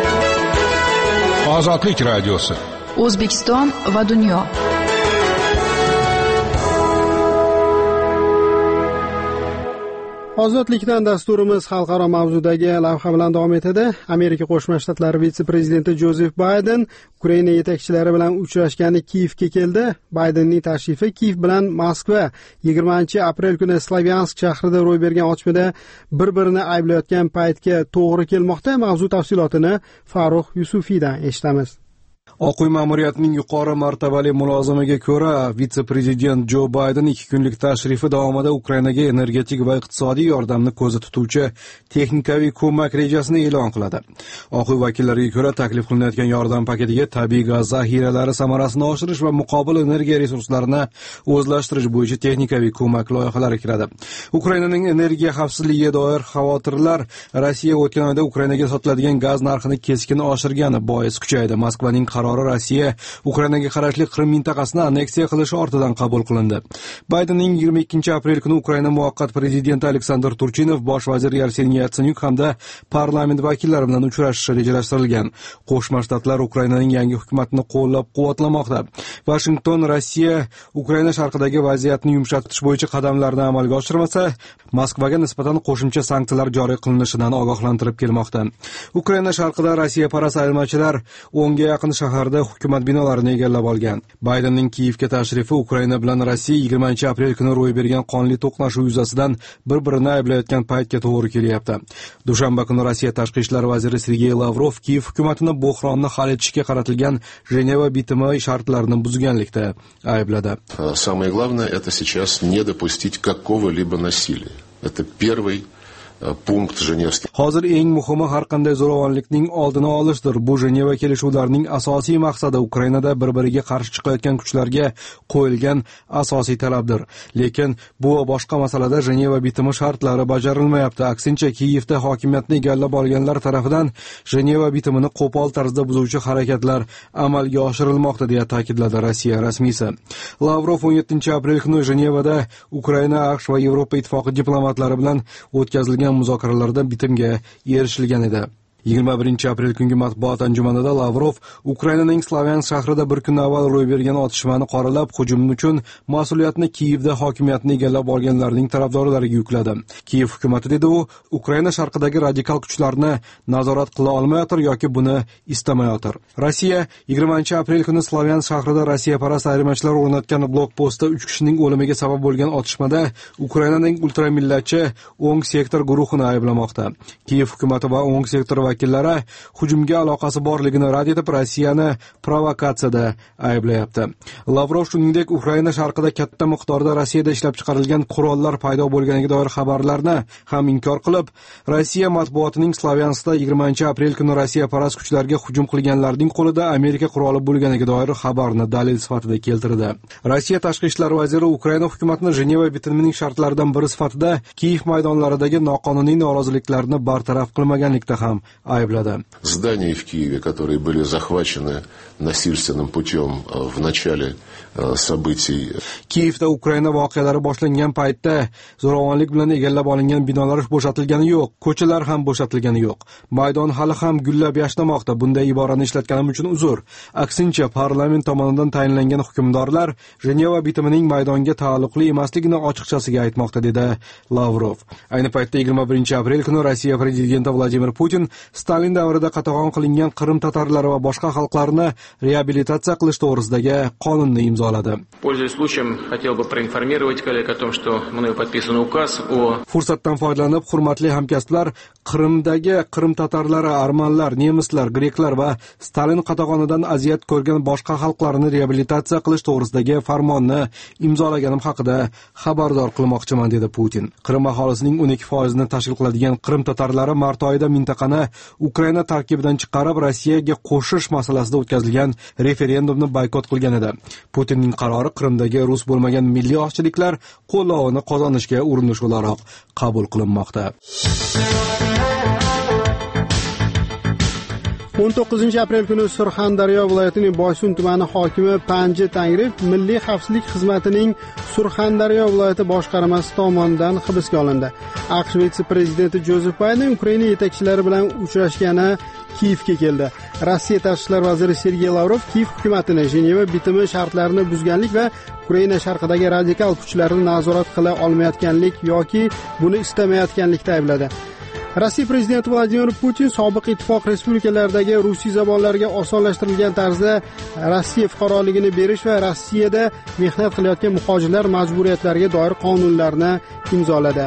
Speaker 1: Ozodlik radiosi.
Speaker 4: O'zbekiston va dunyo.
Speaker 3: Ozodlikdan dasturimiz xalqaro mavzudagi lavha bilan davom etadi. Amerika Qo'shma Shtatlari vitse-prezidenti Jozef Bayden Ukraina yetakchilari bilan uchrashgani Kiyevga keldi. Baydenning tashrifi Kiyev bilan Moskva yigirmanchi aprel kuni Slavyansk shahrida ro'y bergan otishmada bir-birini ayblayotgan paytga to'g'ri kelmoqda. Mavzu tafsilotini Farruh Yusufiydan eshitamiz.
Speaker 6: Oq uy ma'muriyatining yuqori martabali mulozimiga ko'ra, vitse-prezident Jo Bayden ikki kunlik tashrifi davomida Ukrainaga energetik va iqtisodiy yordamni ko'zda tutuvchi texnikaviy ko'mak rejasini e'lon qiladi. Oq uy vakillariga ko'ra, taklif qilinayotgan yordam paketiga tabiiy gaz zaxiralari samarasini oshirish va muqobil energiya resurslarini o'zlashtirish bo'yicha texnikaviy ko'mak loyihalari kiradi. Ukrainaning energiya xavfsizligiga doir xavotirlar Rossiya o'tgan oyda Ukrainaga sotiladigan gaz narxini keskin oshirgani bois kuchaydi. Moskvaning qarori Rossiya Ukrainaga qarashli Qrim mintaqasini anneksiya qilishi ortidan qabul qilindi. Baydenning yigirma ikkinchi aprel kuni Ukraina muvaqqat prezidenti Aleksandr Turchinov, bosh vazir Arsenij Yatsenyuk hamda parlament vakillari bilan uchrashishi rejalashtirilgan. Qo'shma Shtatlar Ukrainaning yangi hukumatini qo'llab-quvvatlamoqda. Washington Rossiya Ukraina sharqidagi vaziyatni yumshatish bo'yicha qadamlarni amalga oshirmasa, Moskvaga nisbatan qo'shimcha sanksiyalar joriy qilinishidan ogohlantirib kelmoqda. Ukraina sharqida Rossiya parast ayirmachilar o'nga yaqin shaharda hukumat binolarini egallab olgan. Baydenning Kiyevga tashrifi Ukraina bilan Rossiya yigirmanchi aprel kuni ro'y bergan qonli to'qnashuv yuzasidan bir-birini ayblayotgan paytga to'g'ri kelyapti. Dushanba kuni Rossiya tashqi ishlar vaziri Sergey Lavrov Kiyev hukumatini bo'hronni hal etishga qaratilgan Jeneva bitimi shartlarini buzganlikda aybladi.
Speaker 8: Самое главное это сейчас не допустить какого-либо насилия. Это первый punkt Jenevskiy.
Speaker 6: Hozir eng muhimi har qanday zo'ravonlikning oldini olishdir. Bu Jeneva kelishuvlarining asosiy maqsadi Ukrainada bir-biriga qarshi chiqayotgan kuchlarga qo'yilgan asosiy talabdir. Lekin bu va boshqa masalada Jeneva bitimi shartlari bajarilmayapti. Aksincha, Kiyevda hokimiyatni egallab olganlar tomonidan Jeneva bitimini qo'pol tarzda buzuvchi harakatlar amalga oshirilmoqda deya ta'kidladi Rossiya rasmiysi. Lavrov o'n yettinchi aprel kuni Jenevada Ukraina, AQSh va Yevropa ittifoqi diplomatlari bilan o'tkazilgan muzokaralarda bitimga erishilgan edi. yigirma birinchi aprel kungi matbuot anjumanida Lavrov Ukrainaning Slavyansk shahrida bir kun avval ro'y bergan otishmani qoralab, hujum uchun mas'uliyatni Kiyevda hokimiyatni egallab olganlarning tarafdorlariga yukladi. Kiyev hukumatı dedi u, Ukraina sharqidagi radikal kuchlarni nazorat qila olmayotir yoki buni istamayotir. Rossiya yigirmanchi aprel kuni Slavyansk shahrida Rossiya parast ayirmachilar o'rnatgan blokpostda uch kishining o'limiga sabab bo'lgan otishmada Ukrainaning ultramillatchi o'ng sektor guruhini ayblamoqda. Kiyev hukumatı va o'ng sektor vakillari hujumga aloqasi borligini rad etib, Rossiyani provokatsiyada ayblayapti. Lavrov shuningdek Ukraina sharqida katta miqdorda Rossiyada ishlab chiqarilgan qurollar paydo bo'lganiga doir xabarlarni ham inkor qilib, Rossiya matbuotining Slavyanskda yigirmanchi aprel kuni Rossiya parast kuchlarga hujum qilganlarning qo'lida Amerika quroli bo'lganiga doir xabarni dalil sifatida keltirdi. Rossiya tashqi ishlar vaziri Ukraina hukumatini Jeneva bitimining shartlaridan biri sifatida Kiyev maydonlaridagi noqonuniy noroziliklarni bartaraf qilmaganlikda ham aybladi.
Speaker 8: Здания в Киеве, которые были захвачены насильственным путем в начале событий.
Speaker 6: Kiyevda Ukraina voqealari boshlangan paytda zo'ravonlik bilan egallab olingan binolar bo'shatilgani yo'q, ko'chalar ham bo'shatilgani yo'q. Maydon hali ham gullab yashnamoqda. Bunday iborani ishlatganim uchun uzr. Aksincha, parlament tomonidan tayinlangan hukmdorlar Jeneva bitimining maydonga taalluqli emasligini ochiqchasiga aytmoqda, dedi Lavrov. Ayni paytda yigirma birinchi aprel kuni Rossiya prezidenti Vladimir Putin Stalin davrida qatag'on qilingan Qrim tatarlari va boshqa xalqlarni reabilitatsiya qilish to'g'risidagi qonunni imzoladi.
Speaker 9: Пользуясь случаем, хотел бы проинформировать коллег о том, что мною подписан указ о...
Speaker 6: Fursatdan foydalanib, hurmatli hamkasblar, Qrimdagi Qrim tatarlari, armanlar, nemislar, greklar va Stalin qatag'onidan aziyat ko'rgan boshqa xalqlarni reabilitatsiya qilish to'g'risidagi farmonni imzolaganim haqida xabardor qilmoqchiman, dedi Putin. Qrim aholisining o'n ikki foizini tashkil qiladigan Qrim tatarlari mart oyida mintaqani Ukraina tarkibidan chiqarib Rossiyaga qo'shish masalasida o'tkazilgan referendumni boykot qilgan edi. Putinning qarori Qrimdagi rus bo'lmagan milliy ozchiliklar qo'llovini qozonishga urinish o'laroq qabul qilinmoqda.
Speaker 3: o'n to'qqizinchi aprel kuni Surxondaryo viloyatining Boysun tumani hokimi Panji Tangriyev Milliy xavfsizlik xizmatining Surxondaryo viloyati boshqarmasi tomonidan hibsga olindi. AQSh vitse-prezidenti Jozef Bayden Ukraina yetakchilari bilan uchrashgani Kiyevga keldi. Rossiya tashqi ishlar vaziri Sergey Lavrov Kiyev hukumatini Jeneva bitimi shartlarini buzganlik va Ukraina sharqidagi radikal kuchlarni nazorat qila olmayotganlik yoki buni istamayotganlikda aybladi. Rossiya prezidenti Vladimir Putin sobiq ittifoq respublikalaridagi ruscha zabonlarga osonlashtirilgan tarzda Rossiya fuqaroligini berish va Rossiyada mehnat qilayotgan muhojirlar majburiyatlariga doir qonunlarni imzoladi.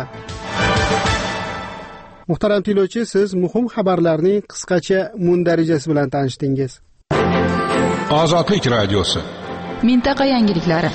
Speaker 3: Muhtaram tinglovchi, siz muhim xabarlarning qisqacha mundarijasi bilan tanishdingiz.
Speaker 1: Ozodlik radiosi.
Speaker 4: Mintaqa yangiliklari.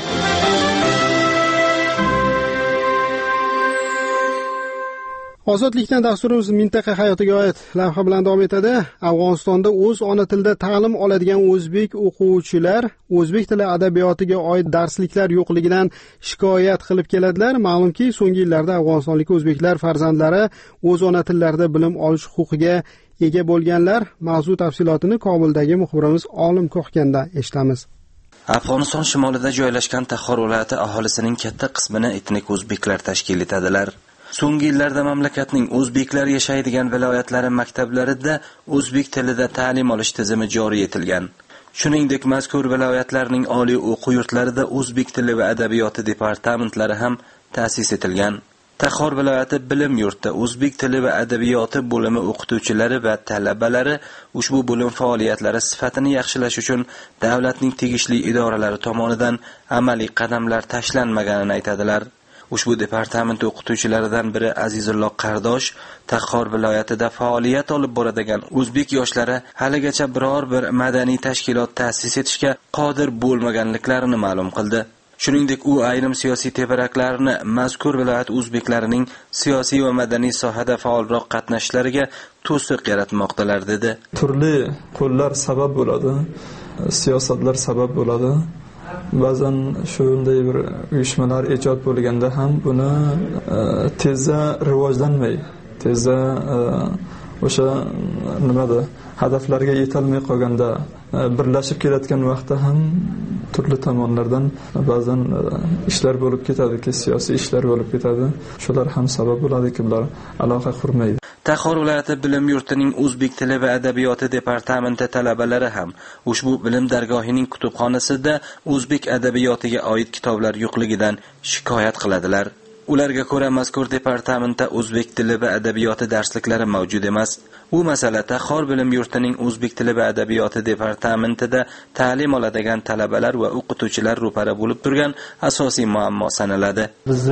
Speaker 3: Ozodlikdan dasturimiz mintaqa hayotiga oid lavha bilan davom etadi. Afg'onistonda o'z ona tilida ta'lim oladigan o'zbek o'quvchilar o'zbek tili adabiyotiga oid darsliklar yo'qligidan shikoyat qilib keladilar. Ma'lumki, so'nggi yillarda afg'onistonlik o'zbeklar farzandlari o'z ona tillarida bilim olish huquqiga ega bo'lganlar. Mavzu tafsilotini Kobuldagi muxbirimiz Olim Ko'xkanda eshitamiz.
Speaker 10: Afg'oniston shimolida joylashgan Taxor viloyati aholisining katta qismini etnik o'zbeklar tashkil etadilar. So'nggi yillarda mamlakatning o'zbeklar yashaydigan viloyatlari maktablarida o'zbek tilida ta'lim olish tizimi joriy etilgan. Shuningdek, mazkur viloyatlarning oliy o'quv yurtlarida o'zbek tili va adabiyoti departamentlari ham ta'sis etilgan. Taxor viloyati bilim yurtida o'zbek tili va adabiyoti bo'limi o'qituvchilari va talabalari ushbu bo'lim faoliyatlari sifatini yaxshilash uchun davlatning tegishli idoralari tomonidan amaliy qadamlar tashlanmaganini aytadilar. Ushbu departament o'qituvchilaridan biri Azizulloh Qardosh Taxor viloyatida faoliyat olib boradigan o'zbek yoshlari haligacha biror bir madaniy tashkilot ta'sis etishga qodir bo'lmaganliklarini ma'lum qildi. Shuningdek, u ayrim siyosiy tevaraklarni mazkur viloyat o'zbeklarining siyosiy va madaniy sohada faolroq qatnashishlariga to'siq yaratmoqdalar dedi.
Speaker 11: Turli qo'llar sabab bo'ladi, siyosatlar sabab bo'ladi. Ba'zan shunday bir uyushmalar ijod bo'lganda ham buni e, tezda rivojlanmay, tezda e, o'sha nimada hadaflarga yetolmay qolganda e, birlashib kelayotgan vaqtda ham turli tomonlardan ba'zan e, ishlar bo'lib ketadi-ki, siyosiy ishlar bo'lib ketadi. Shular ham sabab bo'ladi-ki, bular aloqa qurmaydi.
Speaker 10: Taxor viloyati bilim yurtining o'zbek tili va adabiyoti departamenti talabalari ham ushbu bilim dargohining kutubxonasida o'zbek adabiyotiga oid kitoblar yo'qligidan shikoyat qiladilar. Ularga ko'ra, mazkur departamentda o'zbek tili va adabiyoti darsliklari mavjud emas. Bu masala Taxor bilim yurtining o'zbek tili va adabiyoti departamentida ta'lim oladigan talabalar va o'qituvchilar ro'para bo'lib turgan asosiy muammo sanaladi.
Speaker 12: Biz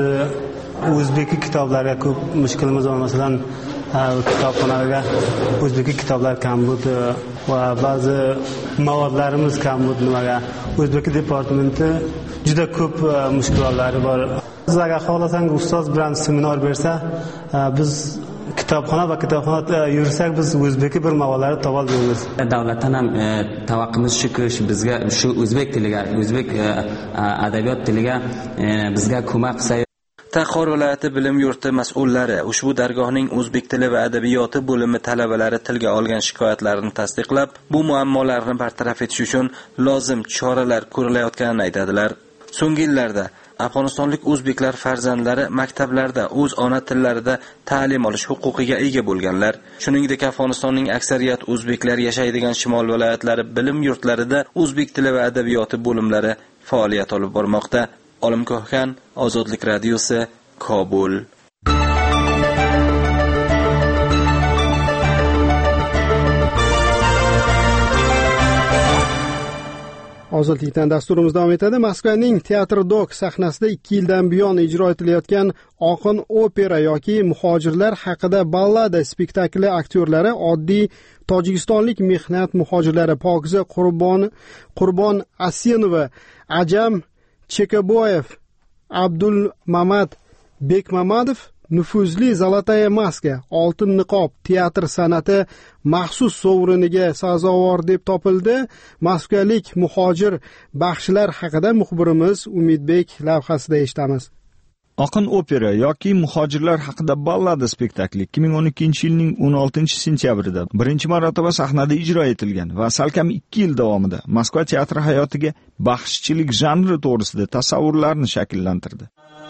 Speaker 12: o'zbek kitoblariga ko'p mushkulimiz bor. Masalan, kitobxonaga o'zbek kitoblar kam bo'ldi va ba'zi mavodlarimiz kam bo'ldi. Nimaga? O'zbek departamenti juda ko'p mushkulotlari bor. Siz agar xohlasangiz ustoz bilan seminar bersa, biz kitobxona va kitobxona yursak, biz o'zbek bir mavodlarni topa olmaymiz.
Speaker 13: Davlatdan ham tavaqqimiz shuki, bizga shu o'zbek tiliga, o'zbek adabiyot tiliga bizga ko'mak qilsa.
Speaker 10: Taxor viloyati bilim yurti mas'ullari ushbu dargohning o'zbek tili va adabiyoti bo'limi talabalari tilga olgan shikoyatlarini tasdiqlab, bu muammolarni bartaraf etish uchun lozim choralar ko'rilayotganini aytadilar. So'nggi yillarda Afg'onistonlik o'zbeklar farzandlari maktablarda o'z ona tillarida ta'lim olish huquqiga ega bo'lganlar. Shuningdek, Afg'onistonning aksariyat o'zbeklar yashaydigan shimol viloyatlari bilim yurtlarida o'zbek tili va adabiyoti bo'limlari faoliyat olib bormoqda. Olim Ko'xkan, Ozodlik radiosi, Kobul.
Speaker 3: Ozodlikdan dasturimiz davom etadi. Moskvaning Teatr Dok sahnasida ikki yildan buyon ijro etilayotgan Oqin opera yoki muhojirlar haqida ballada spektakli aktyorlari oddiy tojikistonlik mehnat muhojirlari Pokiza Qurbon Qurbon Asenova, Ajam Chekaboyev, Abdul Mamad Bekmamadov nufuzli Zolotaya maska, oltin niqob teatr san'ati maxsus sovriniga sazovor deb topildi. Moskvalik muhojir baxshilar haqida muxbirimiz Umidbek lavhasida eshitamiz.
Speaker 14: Oqin opera yoki muhojirlar haqida ballada spektakli ikki ming o'n ikkinchi yilning o'n oltinchi sentyabrida birinchi marotaba sahnada ijro etilgan va salkam ikki yil davomida Moskva teatri hayotiga baxshichilik janri to'g'risida tasavvurlarni shakllantirdi.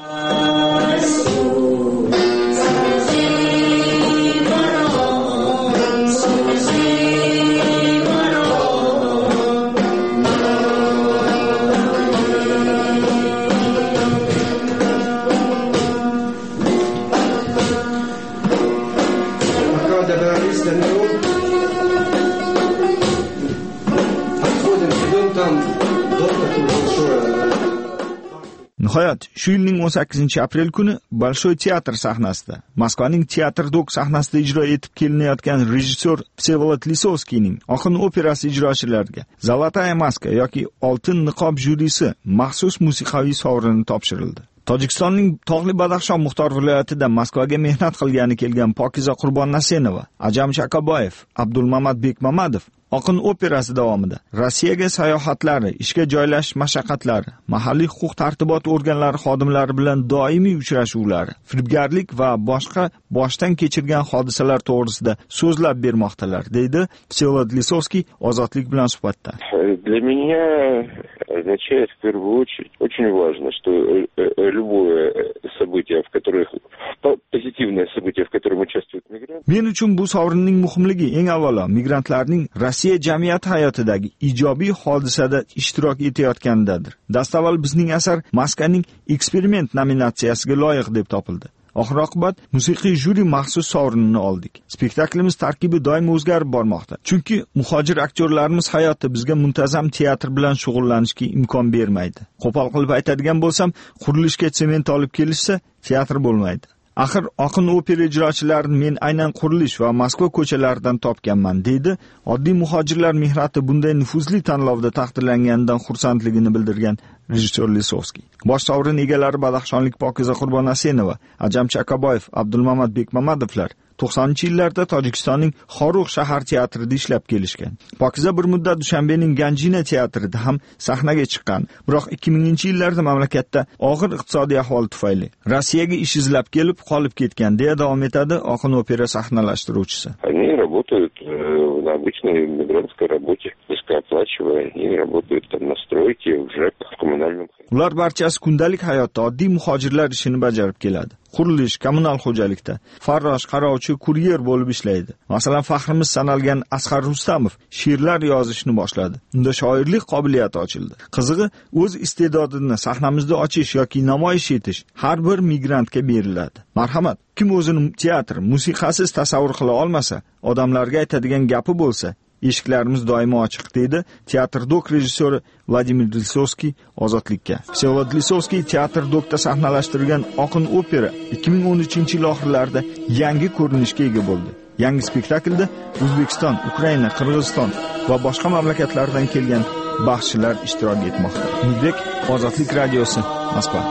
Speaker 14: Nihoyat, shu yilning o'n sakkizinchi aprel kuni Bolshoy teatr sahnasida, Moskvaning Teatr Dok sahnasida ijro etib kelinayotgan rejissyor Vsevolod Lisovskiyning Oqin operasi ijrochilariga Zolotaya maska yoki oltin niqob jurisi maxsus musiqiy sovrini topshirildi. Tojikistonning Tog'li Badaxshon muxtor viloyatida Moskvaga mehnat qilgani kelgan Pokiza Qurbon Nasenova, Ajam Chakaboyev, Abdulmamad Bekmamadov Oqin operasi davomida Rossiyaga sayohatlari, ishga joylashish mashaqqatlari, mahalliy huquq tartibot organlari xodimlari bilan doimiy uchrashuvlari, firibgarlik va boshqa boshdan kechirgan hodisalar to'g'risida so'zlab bermoqdalar, deydi Vsevolod Lisovskiy Ozodlik bilan suhbatda.
Speaker 15: Для меня означает в первую очередь очень важно, что любое событие, в которых позитивное событие, в котором участвуют мигранты.
Speaker 14: Men uchun bu sovrinning muhimligi eng avvalo migrantlarning Rossiya jamiyati hayotidagi ijobiy hodisada ishtirok etayotganidadir. Dastavval bizning asar Moskvaning eksperiment nominatsiyasiga loyiq deb topildi. Oxir-oqibat musiqiy juri maxsus sovrinini oldik. Spektaklimiz tarkibi doim o'zgarib bormoqda. Chunki muhojir aktyorlarimiz hayoti bizga muntazam teatr bilan shug'ullanishga imkon bermaydi. Qo'pol qilib aytadigan bo'lsam, qurilishga sement olib kelishsa, teatr bo'lmaydi. Axir Oqin opera ijrochilarini men aynan qurilish va Moskva ko'chalaridan topganman, deydi. Oddiy muhojirlar mehnati bunday nufuzli tanlovda taqdirlanganidan xursandligini bildirgan rejissyor Lisovskiy. Bosh sovrin egalari Badaxshonlik Pokiza Qurbon Nasenova, Ajam Chakaboyev, Abdulmamad Bekmamadovlar to'qsoninchi yillarda Tojikistonning Xorux shahar teatrida ishlab kelishgan. Pokiza bir muddat Dushanbening Ganjina teatrida ham sahnaga chiqqan. Biroq ikki minginchi yillarda mamlakatda og'ir iqtisodiy ahvol tufayli Rossiyaga ish izlab kelib qolib ketgan, deya davom etadi Oqin opera sahnalashtiruvchisi.
Speaker 15: Они работают на обычной мигрантской работе, низкооплачивая, они работают там на стройке, в ЖЭКах, в коммунальном.
Speaker 14: Ular barchasi kundalik hayotda oddiy muhojirlar ishini bajarib keladi. Qurilish, kommunal xo'jalikda, farrosh, qarovchi, kuryer bo'lib ishlaydi. Masalan, faxrimiz sanalgan Asqar Rustamov she'rlar yozishni boshladi. Unda shoirlik qobiliyati ochildi. Qizig'i, o'z iste'dodini sahnamizda ochish yoki namoyish etish har bir migrantga beriladi. Marhamat, kim o'zini teatr, musiqasiz tasavvur qila olmasa, odamlarga aytadigan gapi bo'lsa, eshiklarimiz doimo ochiq, deydi Teatr Dok rejissyori Vladimir Lisovskiy Ozodlikka. Vsevolod Lisovskiy Teatr Dokda sahnalashtirgan Oqin opera ikki ming o'n uchinchi yil oxirlarida yangi ko'rinishga ega bo'ldi. Yangi spektaklda O'zbekiston, Ukraina, Qirg'iziston va boshqa mamlakatlardan kelgan baxshilar ishtirok etmoqda. Umidbek, Ozodlik radiosi, Moskva.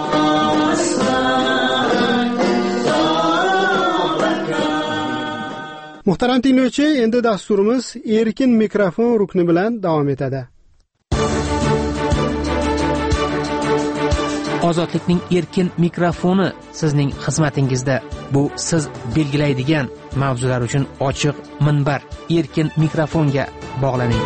Speaker 3: Muhtaram tinglovchi, endi dasturimiz erkin mikrofon rukni bilan davom etadi.
Speaker 16: Ozodlikning erkin mikrofoni sizning xizmatingizda. Bu siz belgilaydigan mavzular uchun ochiq minbar. Erkin mikrofonga bog'laning.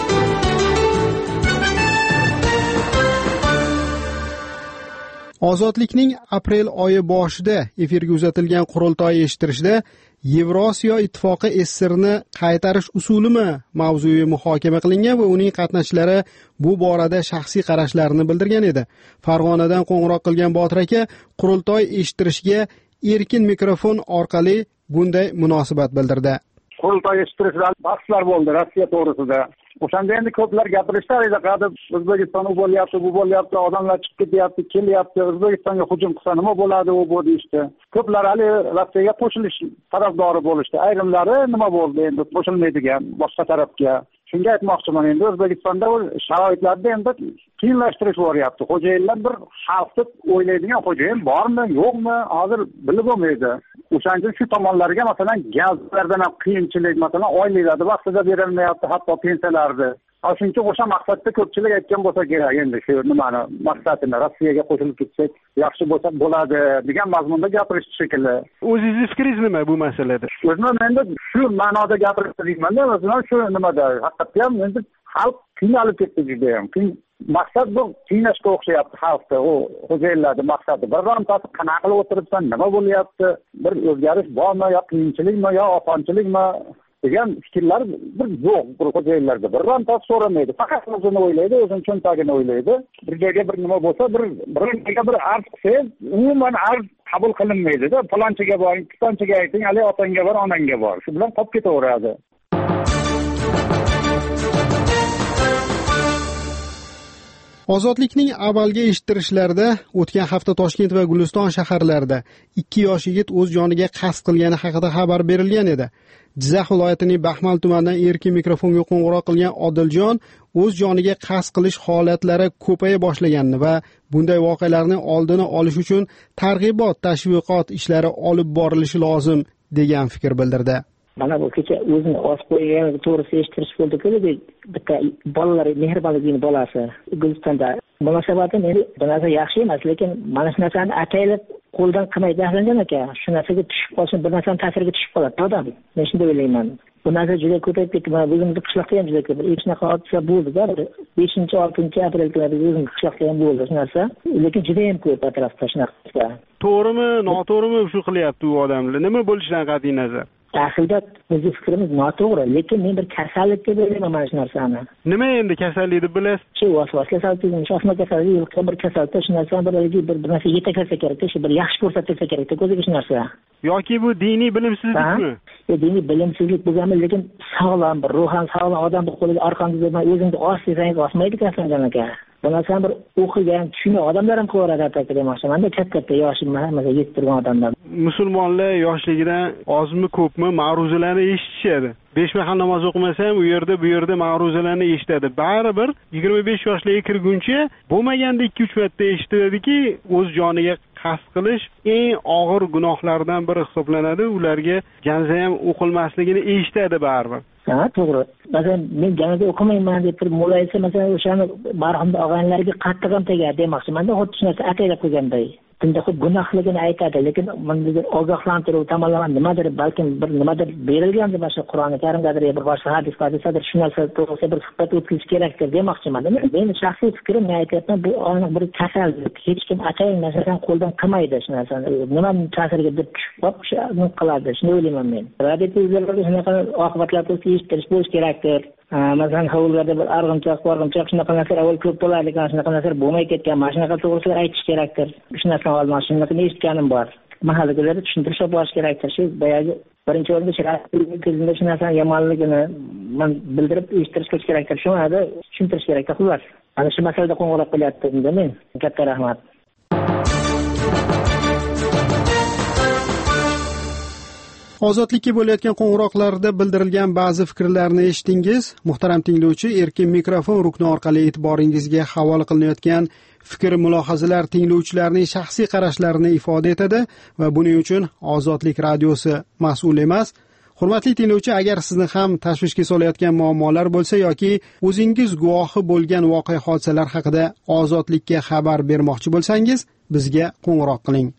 Speaker 3: Ozodlikning aprel oyi boshida efirga uzatilgan qurultoy eshittirishda Yevrosiyo ittifoqi S S R'ni qaytarish usulimi mavzuyi muhokama qilingan va uning qatnashchilari bu borada shaxsiy qarashlarini bildirgan edi. Farg'onadan qo'ng'iroq qilgan Botir aka qurultoy eshittirishga erkin mikrofon orqali bunday munosabat bildirdi.
Speaker 17: Qurultoy eshittirishda bahslar bo'ldi Rossiya to'g'risida. O'shanda endi ko'plar gapirishlar edi, qadib O'zbekiston u bo'lyapti, bu bo'lyapti, odamlar chiqib ketyapti, kelyapti, O'zbekistonga hujum qilsa nima bo'ladi, u bu deyishdi. Ko'plar hali Rossiyaga qo'shilish tarafdori bo'lishdi. Ayrimlari nima bo'ldi endi qo'shilmaydigan boshqa tarafga. Shunga aytmoqchiman, endi O'zbekistonda sharoitlarda endi qiyinlashtirish bo'lyapti. Xo'jayinlar bir xalqni o'ylaydigan xo'jayin bormi, yo'qmi, hozir bilib bo'lmaydi. O'shaning uchun shu tomonlarga masalan gazlardan ham qiyinchilik, masalan oyliklarni vaqtida berilmayapti, hatto pensiyalarni. Chunki o'sha maqsadda ko'pchilik aytgan bo'lsa kerak, endi shu nimani maqsadini Rossiyaga qo'shilib ketsak yaxshi bo'lsa bo'ladi degan mazmunda gapirish shekilli.
Speaker 3: O'zingizni fikringiz nima bu masalada?
Speaker 17: O'zim endi shu ma'noda gapirishni deyman-da, masalan shu nimada haqiqatda ham endi xalq qiynalib ketdi juda ham. Maqsad bu qiynashga o'xshayapti xalqni, u xo'jayinlarning maqsadi. Birontasi qanaqa qilib o'tiribsan, nima bo'lyapti, bir o'zgarish bormi, yo qiyinchilikmi, yo osonchilikmi degan fikrlar bir yo'q bir xo'jayinlarda. Birontasi so'ramaydi, faqat o'zini o'ylaydi, o'zining cho'ntagini o'ylaydi. Bir joyga bir nima bo'lsa, bir birinchiga bir arz qilsangiz, umuman arz qabul qilinmaydi-da. Falonchiga boring, pistonchiga ayting, hali otangga bor, onangga bor. Shu bilan qolib ketaveradi.
Speaker 3: Ozodlikning avvalgi eshittirishlarida o'tgan hafta Toshkent va Guliston shaharlarida ikki yosh yigit o'z joniga qasd qilgani haqida xabar berilgan edi. Jizzax viloyatining Baxmal tumanidan erkin mikrofonga qo'ng'iroq qilgan Odiljon o'z joniga qasd qilish holatlari ko'paya boshlaganini va bunday voqealarning oldini olish uchun targ'ibot, tashviqot ishlari olib borilishi lozim degan fikr bildirdi.
Speaker 18: Mana bu kecha o'zini osib qo'ygan to'g'risi eshittirish bo'ldi-ku, bitta bolalar mehribonligini bolasi Gulistonda. Munosabatim endi bu narsa yaxshi emas, lekin mana shu narsani ataylab qo'ldan qilmay boshlagan ekan. Shu narsaga tushib qolsin, bir narsani ta'siriga tushib qoladi odam. Men shunday o'ylayman. Bu narsa juda ko'payib ketdi. Mana o'zimizning qishloqda ham juda ko'p. Hech naqa hodisa bo'ldi-da. beshinchi oltinchi aprel kuni o'zimizning qishloqda ham bo'ldi shu narsa. Lekin juda ham ko'p atrofda shunaqa.
Speaker 3: To'g'rimi, noto'g'rimi shu qilyapti u odamlar? Nima bo'lishidan qat'iy nazar?
Speaker 18: Aslida bizning fikrimiz noto'g'ri, lekin men bir kasallik deb o'ylayman mana shu narsani.
Speaker 3: Nima endi kasallik deb bilasiz?
Speaker 18: Shu vasvas kasallik, osma kasallik, bir kasallik, shu narsani bir bir narsa yetaklasa kerak, shu bir yaxshi ko'rsatilsa kerak, ko'ziga shu narsa.
Speaker 3: Yoki bu diniy bilimsizlikmi?
Speaker 18: Diniy bilimsizlik bo'lganmi, lekin sog'lom, bir ruhan sog'lom odam bu qo'liga orqangizda o'zingizni ossangiz osmaydi kasalgan ekan. Bu narsani bir o'qigan, tushungan odamlar ham qilaveradi ataka demoqchiman. Menda katta-katta yoshi masalan yetib turgan odamlar.
Speaker 3: Musulmonlar yoshligidan ozmi ko'pmi ma'ruzalarni eshitishadi. besh mahal namoz o'qimasa ham u yerda bu yerda ma'ruzalarni eshitadi. Baribir yigirma besh yoshlarga kirguncha bo'lmaganda ikki uch marta eshitadiki, o'z joniga qasd qilish eng og'ir gunohlardan biri hisoblanadi. Ularga janoza ham o'qilmasligini eshitadi baribir.
Speaker 18: Ha, to'g'ri. Masalan, men janoza o'qimayman deb turib mo'laysa, masalan, o'shani marhum og'aynilarga qattiq ham tegar demoqchiman-da, xuddi shu narsa ataylab qo'yganday. Bunda xuddi gunohligini aytadi, lekin bunga ogohlantiruv tomonlama nimadir, balkim bir nimadir berilgan deb shu Qur'oni Karimdadir, bir boshqa hadis hadisadir, shu narsa to'g'risida bir suhbat o'tkazish kerakdir demoqchiman. Men shaxsiy fikrim, men aytyapman, bu aniq bir kasallik. Hech kim atayin narsani qo'ldan qilmaydi shu narsani. Nima ta'siriga deb tushib qolib, shuni qiladi. Shuni o'ylayman men. Radiotelevizorlarda shunaqa oqibatlar ko'rsatish bo'lish kerakdir. Masalan, hovlilarda bir arg'imchoq, arg'imchoq shunaqa narsalar avval ko'p bo'lar ekan, shunaqa narsalar bo'lmay ketgan. Mana shunaqa to'g'risida aytish kerakdir. Shu narsani olmoq, shunaqa eshitganim bor. Mahallalarda tushuntirish borish kerakdir. Shu boyagi birinchi o'rinda shariatda shu narsani yomonligini men bildirib eshittirish kerakdir. Shu yerda tushuntirish kerakdir. Xullas, ana shu masalada qo'ng'iroq qilyaptim men. Katta rahmat.
Speaker 3: Ozodlikka bo'layotgan qo'ng'iroqlarda bildirilgan ba'zi fikrlarni eshitdingiz. Muhtaram tinglovchi, erkin mikrofon rukni orqali e'tiboringizga havola qilinayotgan fikr mulohazalar tinglovchilarning shaxsiy qarashlarini ifoda etadi va buning uchun Ozodlik radiosi mas'ul emas. Hurmatli tinglovchi, agar sizni ham tashvishga solayotgan muammolar bo'lsa yoki o'zingiz guvohi bo'lgan voqea hodisalar haqida Ozodlikka xabar bermoqchi bo'lsangiz, bizga qo'ng'iroq qiling.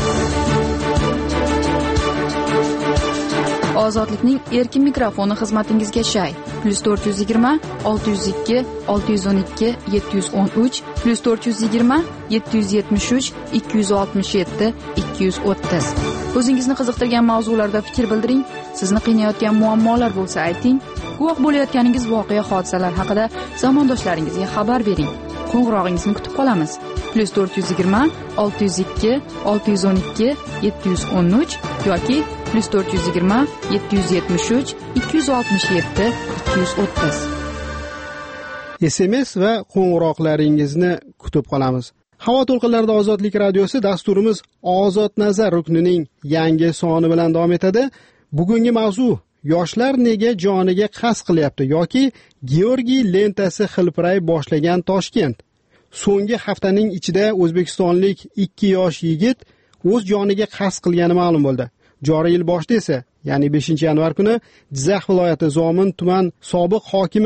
Speaker 4: Ozodlikning erkin mikrofoni xizmatingizga shay. plus to'rt yuz yigirma olti yuz ikki olti yuz o'n ikki yetti yuz o'n uch plus to'rt yuz yigirma yetti yuz yetmish uch ikki yuz oltmish yetti ikki yuz o'ttiz. O'zingizni qiziqtirgan mavzularda fikr bildiring. Sizni qiynayotgan muammolar bo'lsa ayting. Guvoh bo'layotganingiz voqea hodisalar haqida zamondoshlaringizga xabar bering. Qo'ng'irog'ingizni kutib qolamiz. plus to'rt yuz yigirma olti yuz ikki olti yuz o'n ikki yetti yuz o'n uch yoki plus to'rt yuz yigirma yetti yuz yetmish uch ikki yuz oltmish yetti ikki yuz o'ttiz.
Speaker 3: S M S va qo'ng'iroqlaringizni kutib qolamiz. Havo to'lqinlarida Ozodlik radiosi dasturimiz Ozod nazar ruknining yangi soni bilan davom etadi. Bugungi mavzu: yoshlar nega joniga qasd qilyapti yoki Georgiy lentasi xilpiray boshlagan Toshkent. So'nggi haftaning ichida o'zbekistonlik ikki yosh yigit o'z joniga qasd qilgani ma'lum bo'ldi. Joriy yil boshida esa, ya'ni beshinchi yanvar kuni Jizzax viloyati Zomin tuman sobiq hokimi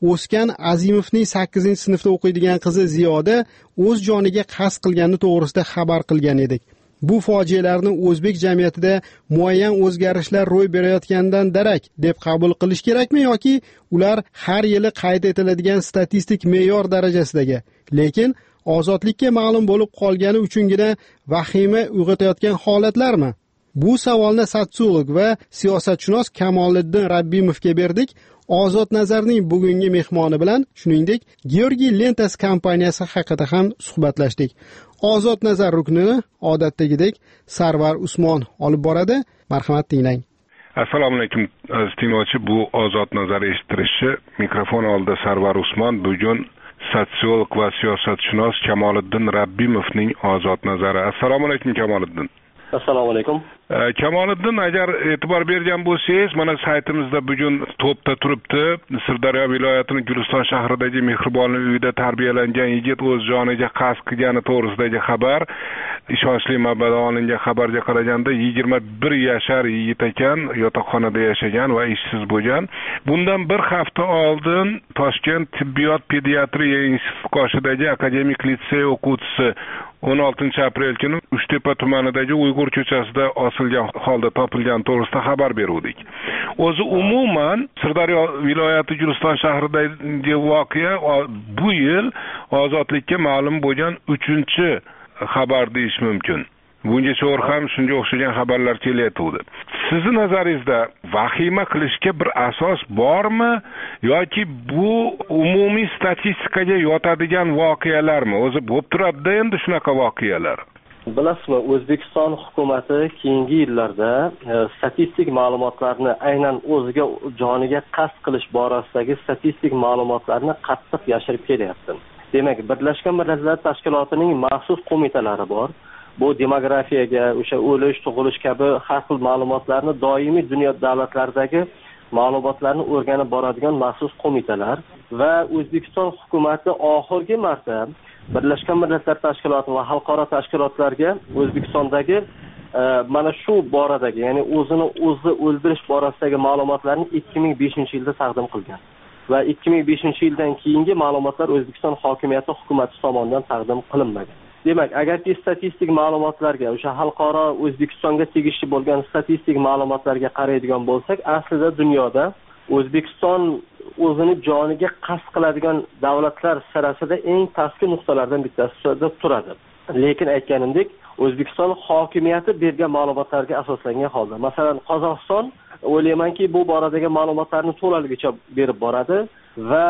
Speaker 3: o'sgan Azimovning sakkizinchi sinfda o'qiydigan qizi Ziyoda o'z joniga qasd qilgani to'g'risida xabar qilgan edik. Bu fojialarni o'zbek jamiyatida muayyan o'zgarishlar ro'y berayotganidan darak deb qabul qilish kerakmi yoki ular har yili qayd etiladigan statistik me'yor darajasidagi, lekin ozodlikka ma'lum bo'lib qolgani uchungina vahima uyg'otayotgan holatlarmi? Bu savolni sotsiolog va siyosatshunos Kamoliddin Rabbimovga berdik. Ozod Nazarning bugungi mehmoni bilan, shuningdek, Georgiy Lentas kompaniyasi haqida ham suhbatlashdik. Ozod Nazar ruknini odatdagidek Sarvar Usmon olib boradi. Marhamat tinglang.
Speaker 1: Assalomu alaykum aziz tinglovchi. Bu Ozod Nazar eshitirishi. Mikrofon oldida Sarvar Usmon. Bugun sotsiolog va siyosatshunos Kamoliddin Rabbimovning Ozod Nazari. Assalomu alaykum Kamoliddin.
Speaker 19: Assalomu alaykum.
Speaker 1: Kamoliddin, agar e'tibor bergan bo'lsangiz, mana saytimizda bugun to'pda turibdi. Sirdaryo viloyatining Guliston shahridagi Mehribonlik uyida tarbiyalangan yigit o'z joniga qasd qilgani to'g'risidagi xabar. Ishonchli manbadan olingan xabarga qaraganda yigirma bir yashar yigit ekan, yotoqxonada yashagan va ishsiz bo'lgan. Bundan bir hafta oldin Toshkent tibbiyot pediatriya instituti qoshidagi akademik litsey o'quvchisi o'n oltinchi aprel kuni Uchtepa tumanidagi Uyg'ur ko'chasida osilgan holda topilgan to'g'risida xabar berdik. O'zi umuman Sirdaryo viloyati Guliston shahridagi voqea bu yil ozodlikka ma'lum bo'lgan uchinchi xabar deyish mumkin. Bunga cho'r ham shunga o'xshagan xabarlar kelyapti. Sizning nazaringizda vahima qilishga bir asos bormi yoki bu umumiy statistikaga yotadigan voqealarmi? O'zi bo'lib turadi endi shunaqa voqealar.
Speaker 19: Bilasizmi, O'zbekiston hukumati keyingi yillarda e, statistik ma'lumotlarni aynan o'ziga joniga qasd qilish borasidagi statistik ma'lumotlarni qattiq yashirib kelyapti. Demak, Birlashgan Millatlar Tashkilotining maxsus qo'mitalari bor. Bu demografiyaga, o'sha o'lish, tug'ilish kabi har xil ma'lumotlarni doimiy dunyo davlatlaridagi ma'lumotlarni o'rganib boradigan maxsus qo'mitalar va O'zbekiston hukumati oxirgi marta Birlashgan Millatlar Tashkiloti va xalqaro tashkilotlarga O'zbekistondagi e, mana shu boradagi, ya'ni o'zini o'zi o'ldirish borasidagi ma'lumotlarni ikki ming beshinchi yilda taqdim qilgan. Va ikki ming beshinchi yildan keyingi ma'lumotlar O'zbekiston hokimiyati hukumati tomonidan taqdim qilinmagan. Demak, agarki statistik ma'lumotlarga, o'sha xalqaro O'zbekistonga tegishli bo'lgan statistik ma'lumotlarga qaraydigan bo'lsak, aslida dunyoda O'zbekiston o'zini joniga qasd qiladigan davlatlar sirasida eng pastki nuqtalardan bittasida turadi. Lekin aytganimdek, O'zbekiston hokimiyati bergan ma'lumotlarga asoslangan holda. Masalan, Qozog'iston o'ylaymanki bu boradagi ma'lumotlarni to'laligicha berib boradi va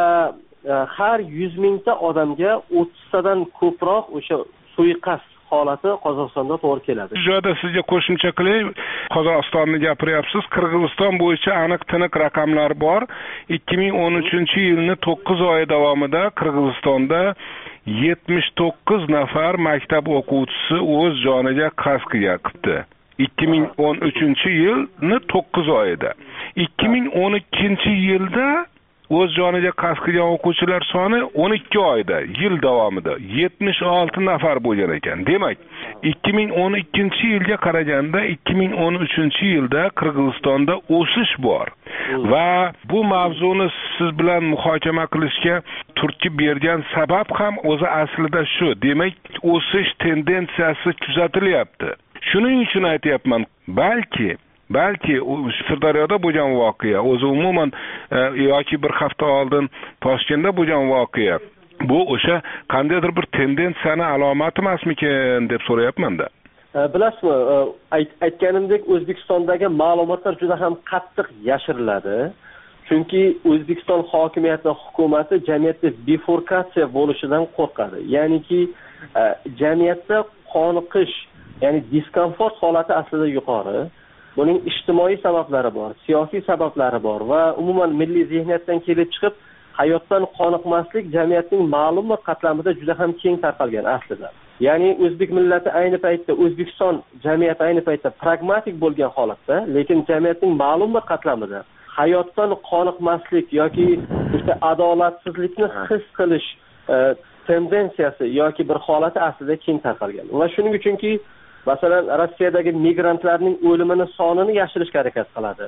Speaker 19: har yuz mingta odamga o'ttiztadan ko'proq o'sha suiqasd holati Qozog'istonda to'g'ri keladi.
Speaker 1: Bu joyda sizga qo'shimcha qilay, Qozog'istonni gapiryapsiz. Qirg'iziston bo'yicha aniq tiniq raqamlar bor. ikki ming o'n uchinchi yilning to'qqiz oyi davomida Qirg'izistonda yetmish to'qqiz nafar maktab o'quvchisi o'z joniga qasd qildi. ikki ming o'n uchinchi yilning to'qqiz oyida. ikki ming o'n ikkinchi yilda o'z joniga qasd qilgan o'quvchilar soni o'n ikki oyda, yil davomida yetmish olti nafar bo'lgan ekan. Demak, ikki ming o'n ikkinchi yilga qaraganda ikki ming o'n uchinchi yilda Qirg'izistonda o'sish bor. Va bu mavzuni siz bilan muhokama qilishga turtki bergan sabab ham o'zi aslida shu. Demak, o'sish tendensiyasi kuzatilyapti. Shuning uchun aytyapman, balki balki Sirdaryoda bo'lgan voqea, o'zi umuman e, yoki bir hafta oldin Toshkentda bo'lgan voqea, bu o'sha qandaydir bir tendensiyani alomati emasmikan deb so'rayapman-da.
Speaker 19: Bilasizmi, aytganimdek O'zbekistondagi ma'lumotlar juda ham qattiq yashiriladi. Chunki O'zbekiston hokimiyati, hukumati jamiyatda bifurkatsiya bo'lishidan qo'rqadi. Ya'niki jamiyatda qoniqish, ya'ni diskomfort holati aslida yuqori. Buning ijtimoiy sabablari bor, siyosiy sabablari bor va umuman milliy zihniyatdan kelib chiqib hayotdan qoniqmaslik jamiyatning ma'lum bir qatlamida juda ham keng tarqalgan aslida. Ya'ni o'zbek millati ayni paytda, O'zbekiston jamiyati ayni paytda pragmatik bo'lgan holatda, lekin jamiyatning ma'lum bir qatlamida hayotdan qoniqmaslik yoki o'sha adolatsizlikni his qilish e, tendensiyasi yoki bir holati aslida keng tarqalgan. Va shuning uchunki masalan, Rossiyadagi migrantlarning o'limini sonini yashirishga harakat qiladi.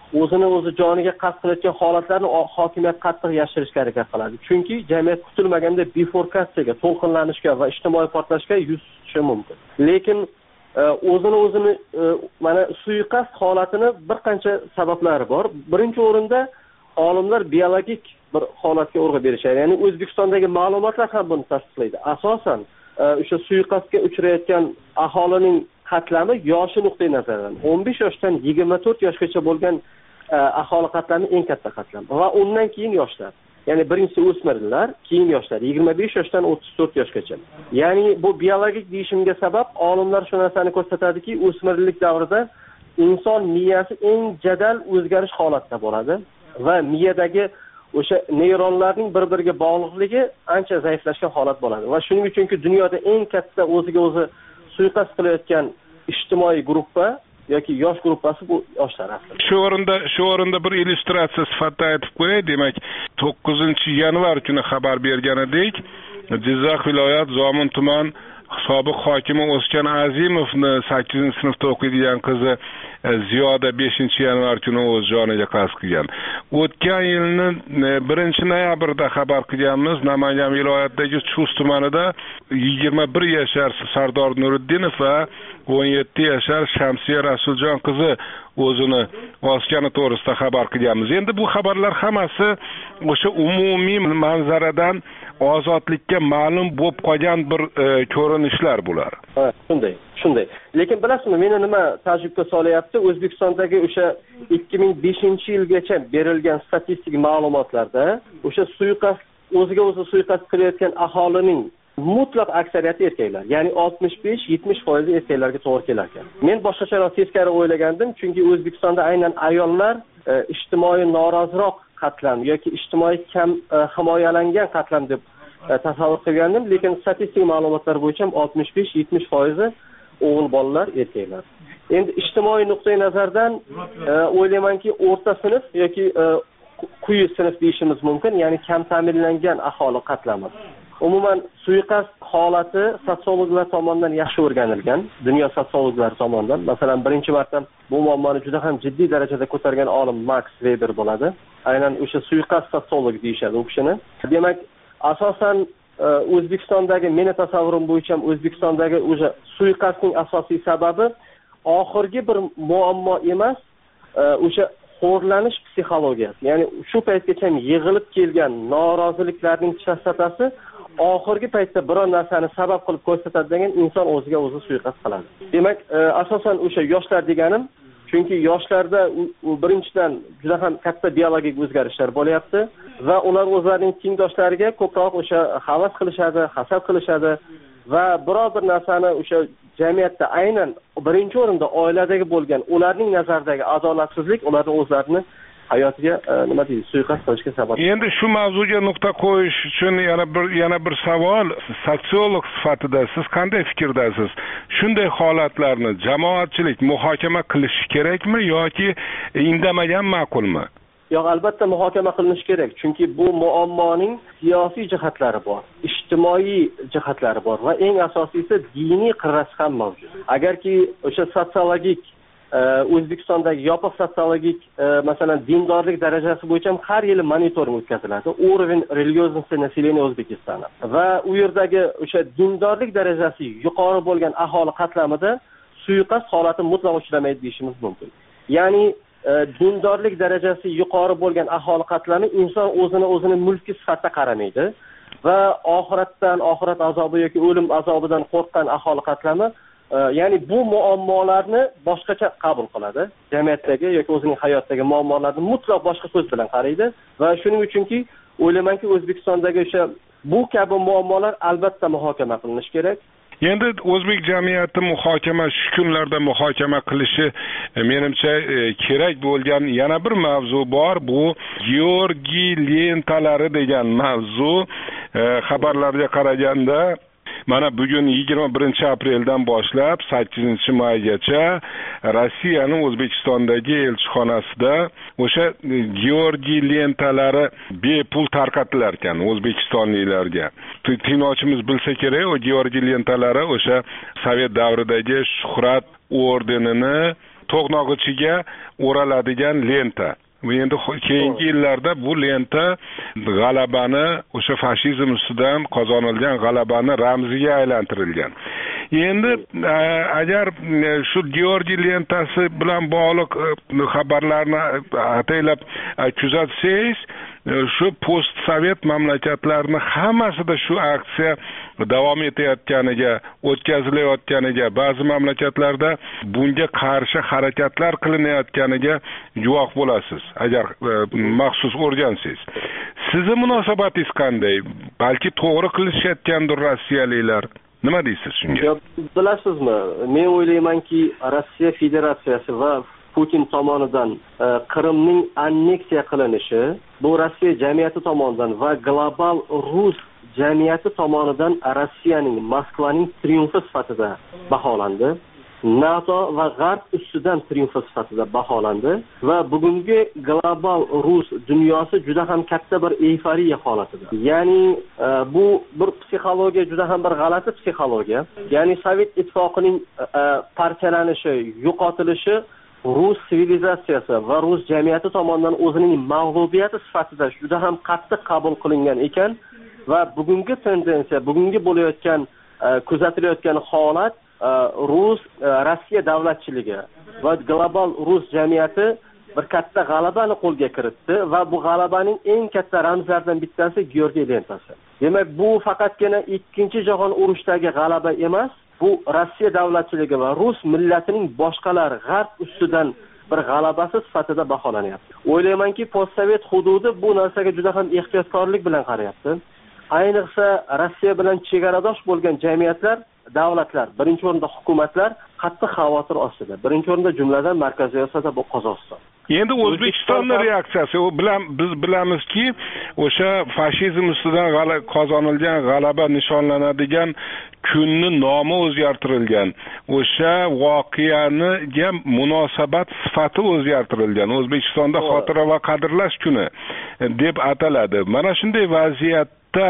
Speaker 19: o'zini o'zi joniga qasd qilayotgan holatlarni hokimiyat qattiq yashirishga harakat qiladi. Chunki jamiyat kutilmaganda bifurkatsiyaga, to'lqinlanishga va ijtimoiy portlashga yuz tutishi mumkin. Lekin o'zini o'zini mana suiqasd holatini bir qancha sabablari bor. Birinchi o'rinda olimlar biologik bir holatga urg'u berishadi. Ya'ni O'zbekistondagi ma'lumotlar ham buni tasdiqlaydi. Asosan o'sha suiqasdga uchrayotgan aholining qatlami yoshi nuqtai nazaridan o'n besh yoshdan yigirma to'rt yoshgacha bo'lgan aholi qatlami eng katta qatlam va undan keyin yoshlar. Ya'ni birinchisi o'smirlar, keyin yoshlar yigirma besh yoshdan o'ttiz to'rt yoshgacha. Ya'ni bu biologik deyishimga sabab olimlar shu narsani ko'rsatadiki, o'smirlik davrida inson miyasi eng jadal o'zgarish holatida bo'ladi va miyadagi o'sha neyronlarning bir-biriga bog'liqligi ancha zaiflashgan holat bo'ladi va shuning uchunki dunyoda eng katta o'ziga o'zi suiqasd qilayotgan ijtimoiy guruhga yoki yosh gruppasi bu yoshlar aslida.
Speaker 1: Shu o'rinda shu o'rinda bir illyustratsiya sifatida aytib qo'yay. Demak, to'qqizinchi yanvar kuni xabar bergan edik. Jizzax viloyat Zomin tuman sobiq hokimi O'skan Azimovni sakkizinchi sinfda o'qiydigan qizi Ziyoda beshinchi yanvar kuni o'z joniga qasd qilgan. O'tgan yilning birinchi noyabrida xabar qilganmiz, Namangan viloyatidagi Chust tumanida yigirma bir yashar Sardor Nuriddinov va o'n yetti yashar Shamsiya Rasuljon qizi o'zini osgani to'g'risida xabar qilganmiz. Endi bu xabarlar hammasi o'sha umumiy manzaradan ozodlikka ma'lum bo'lib qolgan bir e, ko'rinishlar bular.
Speaker 19: Ha, shunday, shunday. Lekin bilasizmi, meni nima tajribga solyapti? O'zbekistondagi o'sha ikki ming beshinchi yilgacha berilgan statistik ma'lumotlarda o'sha suiqasd, o'ziga o'zi suiqasd qilayotgan aholining mutlaq aksariyati erkaklar. Ya'ni oltmish besh yetmish foiz erkaklarga to'g'ri kelar ekan. Men boshqacharoq teskari o'ylagandim, chunki O'zbekistonda aynan ayollar e, ijtimoiy noroziroq qatlam yoki ijtimoiy kam e, himoyalangan qatlam deb e, tasavvur qilgandim, lekin statistik ma'lumotlar bo'yicha oltmish besh yetmish foiz o'g'il bolalar, erkaklar. Endi ijtimoiy nuqtai nazardan e, o'ylaymanki o'rta sinf yoki e, quyi sinf deyishimiz mumkin, ya'ni kam ta'minlangan aholi qatlami. Umuman suiqasd holati sotsiologlar tomonidan yaxshi o'rganilgan, dunyo sotsiologlari tomonidan. Masalan, birinchi marta bu muammoni juda ham jiddiy darajada ko'targan olim Max Weber bo'ladi. Aynan o'sha suiqasd sotsiologi deyshadi u kishini. Demak, asosan O'zbekistondagi meni tasavvurim bo'yicha O'zbekistondagi o'sha suiqasdning asosiy sababi oxirgi bir muammo emas, o'sha xo'rlanish psixologiyasi. Ya'ni shu paytgacha yig'ilib kelgan noroziliklarning chastotasi oxirgi paytda biror narsani sabab qilib ko'rsatadigan inson o'ziga o'zi suiqasd qiladi. Demak, e, asosan o'sha yoshlar deganim, chunki yoshlarda u birinchidan juda ham katta biologik o'zgarishlar bo'lyapti va ular o'zlarining tengdoshlariga ko'proq o'sha havas qilishadi, hasad qilishadi va biror bir narsani o'sha jamiyatda aynan birinchi o'rinda oiladagi bo'lgan ularning nazaridagi adolatsizlik ularni o'zlarini hayotiga nima deydi, suiqasd qilishga sabab.
Speaker 1: Endi shu mavzuga nuqta qo'yish uchun yana bir yana bir savol, sotsiolog sifatida siz qanday fikrdasiz? Shunday holatlarni jamoatchilik muhokama qilishi kerakmi yoki indamagan ma'qulmi?
Speaker 19: Yo'q, albatta muhokama qilinishi kerak, chunki bu muammoning siyosiy jihatlari bor, ijtimoiy jihatlari bor va eng asosiysi diniy qirrasi ham mavjud. Agarki o'sha sotsiologik O'zbekistondagi yopiq sotsiologik masalan dindorlik darajasi bo'yicha har yili monitoring o'tkaziladi. Уровень религиозности населения O'zbekistona va u yerdagi o'sha dindorlik darajasi yuqori bo'lgan aholi qatlamida suiqasd holati mutlaq uchramaydi deyishimiz mumkin. Ya'ni dindorlik darajasi yuqori bo'lgan aholi qatlami inson o'zini o'zini mulki sifatida qaramaydi va oxiratdan, oxirat azobi yoki o'lim azobidan qo'rqqan aholi qatlami ya'ni bu muammolarni boshqacha qabul qiladi. Jamiyatdagi yoki o'zining hayotdagi muammolarni mutlaq boshqa ko'z bilan qaraydi va shuning uchunki o'ylaymanki O'zbekistondagi o'sha bu kabi muammolar albatta muhokama qilinishi kerak.
Speaker 1: Endi o'zbek jamiyati muhokama shu kunlarda muhokama qilishi menimcha kerak bo'lgan yana bir mavzu bor. Bu Georgiy lentalari degan mavzu. Xabarlarga qaraganda mana bugun yigirma birinchi apreldan boshlab sakkizinchi maygacha Rossiyaning O'zbekistondagi elchixonasida o'sha Georgiy lentalari bepul tarqatilar ekan o'zbekistonliklarga. Tinglovchimiz bilsa kerak, o Georgiy lentalari o'sha Sovet davridagi Shuhrat ordenini to'g'nog'ichiga o'raladigan lenta. Endi keyingi yillarda bu lenta g'alabani, o'sha fashizm ustidan qozonilgan g'alabani ramziga aylantirilgan. Endi agar shu Georgiy lentasi bilan bog'liq xabarlarni ataylab kuzatsangiz, shu post sovet mamlakatlarini hammasida shu aksiya davom etayotganiga, o'tkazilayotganiga, ba'zi mamlakatlarda bunga qarshi harakatlar qilinayotganiga guvoh bo'lasiz, agar maxsus o'rgansangiz. Sizning munosabatingiz qanday? Balki to'g'ri qilishayotgandir rossiyaliklar. Nima deysiz shunga?
Speaker 19: Bilasizmi, men o'ylaymanki, Rossiya Federatsiyasi va Putin tomonidan Qrimning anneksiya qilinishi bu Rossiya jamiyati tomonidan va global rus jamiyati tomonidan Rossiyaning, Moskvaning triumfi sifatida baholandi. NATO va G'arb ustidan triumfi sifatida baholandi va bugungi global rus dunyosi juda ham katta bir euforiya holatida. Ya'ni bu bir psixologiya, juda ham bir g'alati psixologiya. Ya'ni Sovet ittifoqining parchalanishi, yo'qotilishi rus sivilizatsiyasi va rus jamiyati tomonidan o'zining mag'lubiyati sifatida juda ham qattiq qabul qilingan ekan va bugungi tendensiya, bugungi bo'layotgan kuzatilayotgan holat rus Rossiya davlatchiligi va global rus jamiyati bir katta g'alabani qo'lga kiritdi va bu g'alabaning eng katta ramzlaridan bittasi Georgiy lentasi. Demak, bu faqatgina ikkinchi jahon urushdagi g'alaba emas, bu Rossiya davlatchiligi va rus millatining boshqalar G'arb ustidan bir g'alabasi sifatida baholanyapti. O'ylaymanki, postsovet hududi bu narsaga juda ham ehtiyotkorlik bilan qarayapti. Ayniqsa Rossiya bilan chegaradosh bo'lgan jamiyatlar, davlatlar, birinchi o'rinda hukumatlar qattiq xavotir ostida. Birinchi o'rinda jumladan Markaziy Osiyoda bu Qozog'iston.
Speaker 1: Endi O'zbekistonning reaksiyasi, u bilan biz bilamizki, o'sha fashizm ustidan qozonilgan g'alaba nishonlanadigan kunni nomi o'zgartirilgan. O'sha voqeaniga munosabat sifati o'zgartirilgan. O'zbekistonda xotira va qadrlash kuni deb ataladi. Mana shunday vaziyat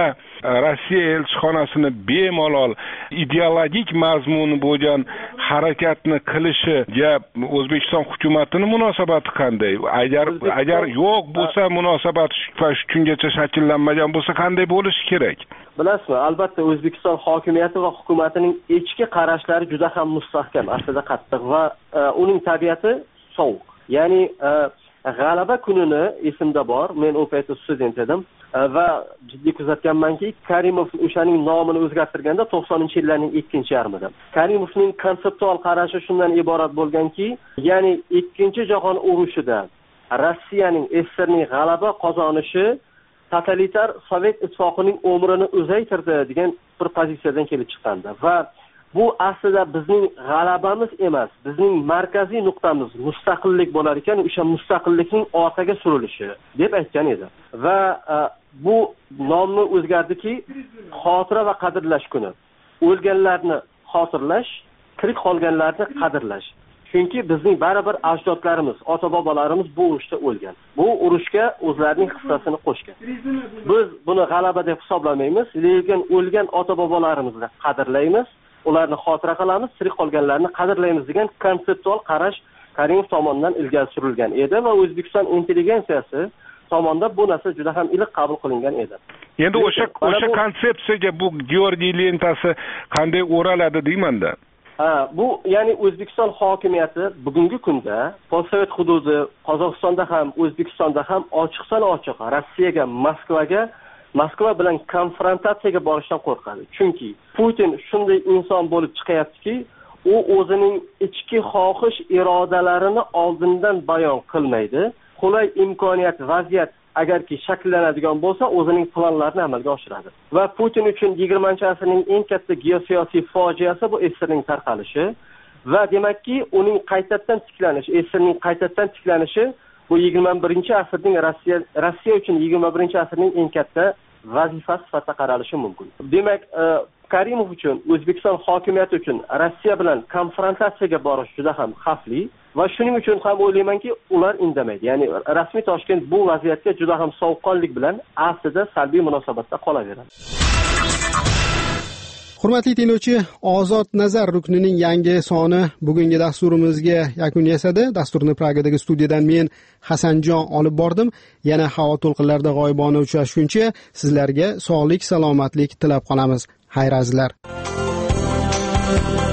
Speaker 1: Rossiya elchixonasini bemalol ideologik mazmuni bo'lgan harakatni qilishiga O'zbekiston hukumatining munosabati qanday? Agar agar yo'q bo'lsa, munosabat shu kungacha shakllanmagan bo'lsa, qanday bo'lishi kerak?
Speaker 19: Bilasizmi, albatta O'zbekiston hokimiyati va hukumatining ichki qarashlari juda ham mustahkam, aslida qattiq va uning tabiati sovuq. Ya'ni g'alaba kunini esimda bor, men u paytda student edim va jiddiy kuzatganmanki, Karimov o'shaning nomini o'zgartirganda to'qsoninchi yillarning ikkinchi yarmida. Karimovning konseptual qarashi shundan iborat bo'lganki, ya'ni ikkinchi jahon urushida Rossiyaning S S R'ning g'alaba qozonishi totalitar Sovet ittifoqining umrini uzaytirdi degan bir pozitsiyadan kelib chiqqandi va bu aslida bizning g'alabamiz emas, bizning markaziy nuqtamiz mustaqillik bo'lar ekan, o'sha mustaqillikning orqaga surilishi deb aytgan edi. Va bu nomni o'zgardiki, xotira va qadrlash kuni. O'lganlarni xotirlash, tirik qolganlarni qadrlash. Chunki bizning baribir ajdodlarimiz, ota-bobolarimiz bu urushda o'lgan. Bu urushga o'zlarining hissasini qo'shgan. Biz buni g'alaba deb hisoblamaymiz, lekin o'lgan ota-bobolarimizni qadrlaymiz. Ularni xotira qilamiz, tirik qolganlarni qadrlaymiz degan konseptual qarash Karimov tomonidan ilgari surilgan edi va O'zbekiston intelligensiyasi tomonidan bu narsa juda ham iliq qabul qilingan edi.
Speaker 1: Endi o'sha o'sha konsepsiyaga bu Georgiy lentasi qanday o'raladi deymanda?
Speaker 19: Ha, bu ya'ni O'zbekiston hokimiyati bugungi kunda postsovet hududi Qozog'istonda ham, O'zbekistonda ham ochiqdan ochiq Rossiyaga, Moskvaga Moskva bilan konfrontatsiyaga borishdan qo'rqadi. Chunki Putin shunday inson bo'lib chiqayaptiki, u o'zining ichki xohish irodalarini oldindan bayon qilmaydi. Qulay imkoniyat, vaziyat agarki shakllanadigan bo'lsa, o'zining planlarini amalga oshiradi. Va Putin uchun yigirmanchi asrning eng katta geosiyosiy fojiasi bu S S R'ning tarqalishi va demakki, uning qaytadan tiklanishi, S S R'ning qaytadan tiklanishi bu yigirma birinchi asrning Rossiya Rossiya uchun yigirma birinchi asrning eng katta vazifasi sifatida qaralishi mumkin. Demak, Karimov uchun, O'zbekiston hokimiyati uchun Rossiya bilan konfrontatsiyaga borish juda ham xavfli va shuning uchun ham o'ylaymanki, ular indamaydi. Ya'ni rasmiy Toshkent bu vaziyatga juda ham sovuqqonlik bilan aslida salbiy munosabatda qolaveradi.
Speaker 3: Hurmatli tinglovchi, Ozod nazar ruknining yangi soni bugungi dasturimizga yakun yasadi. Dasturni Pragadagi studiyadan men Hasanjon olib bordim. Yana havo to'lqinlarida g'oyibona uchrashguncha sizlarga sog'lik, salomatlik tilab qolamiz. Xayr azizlar.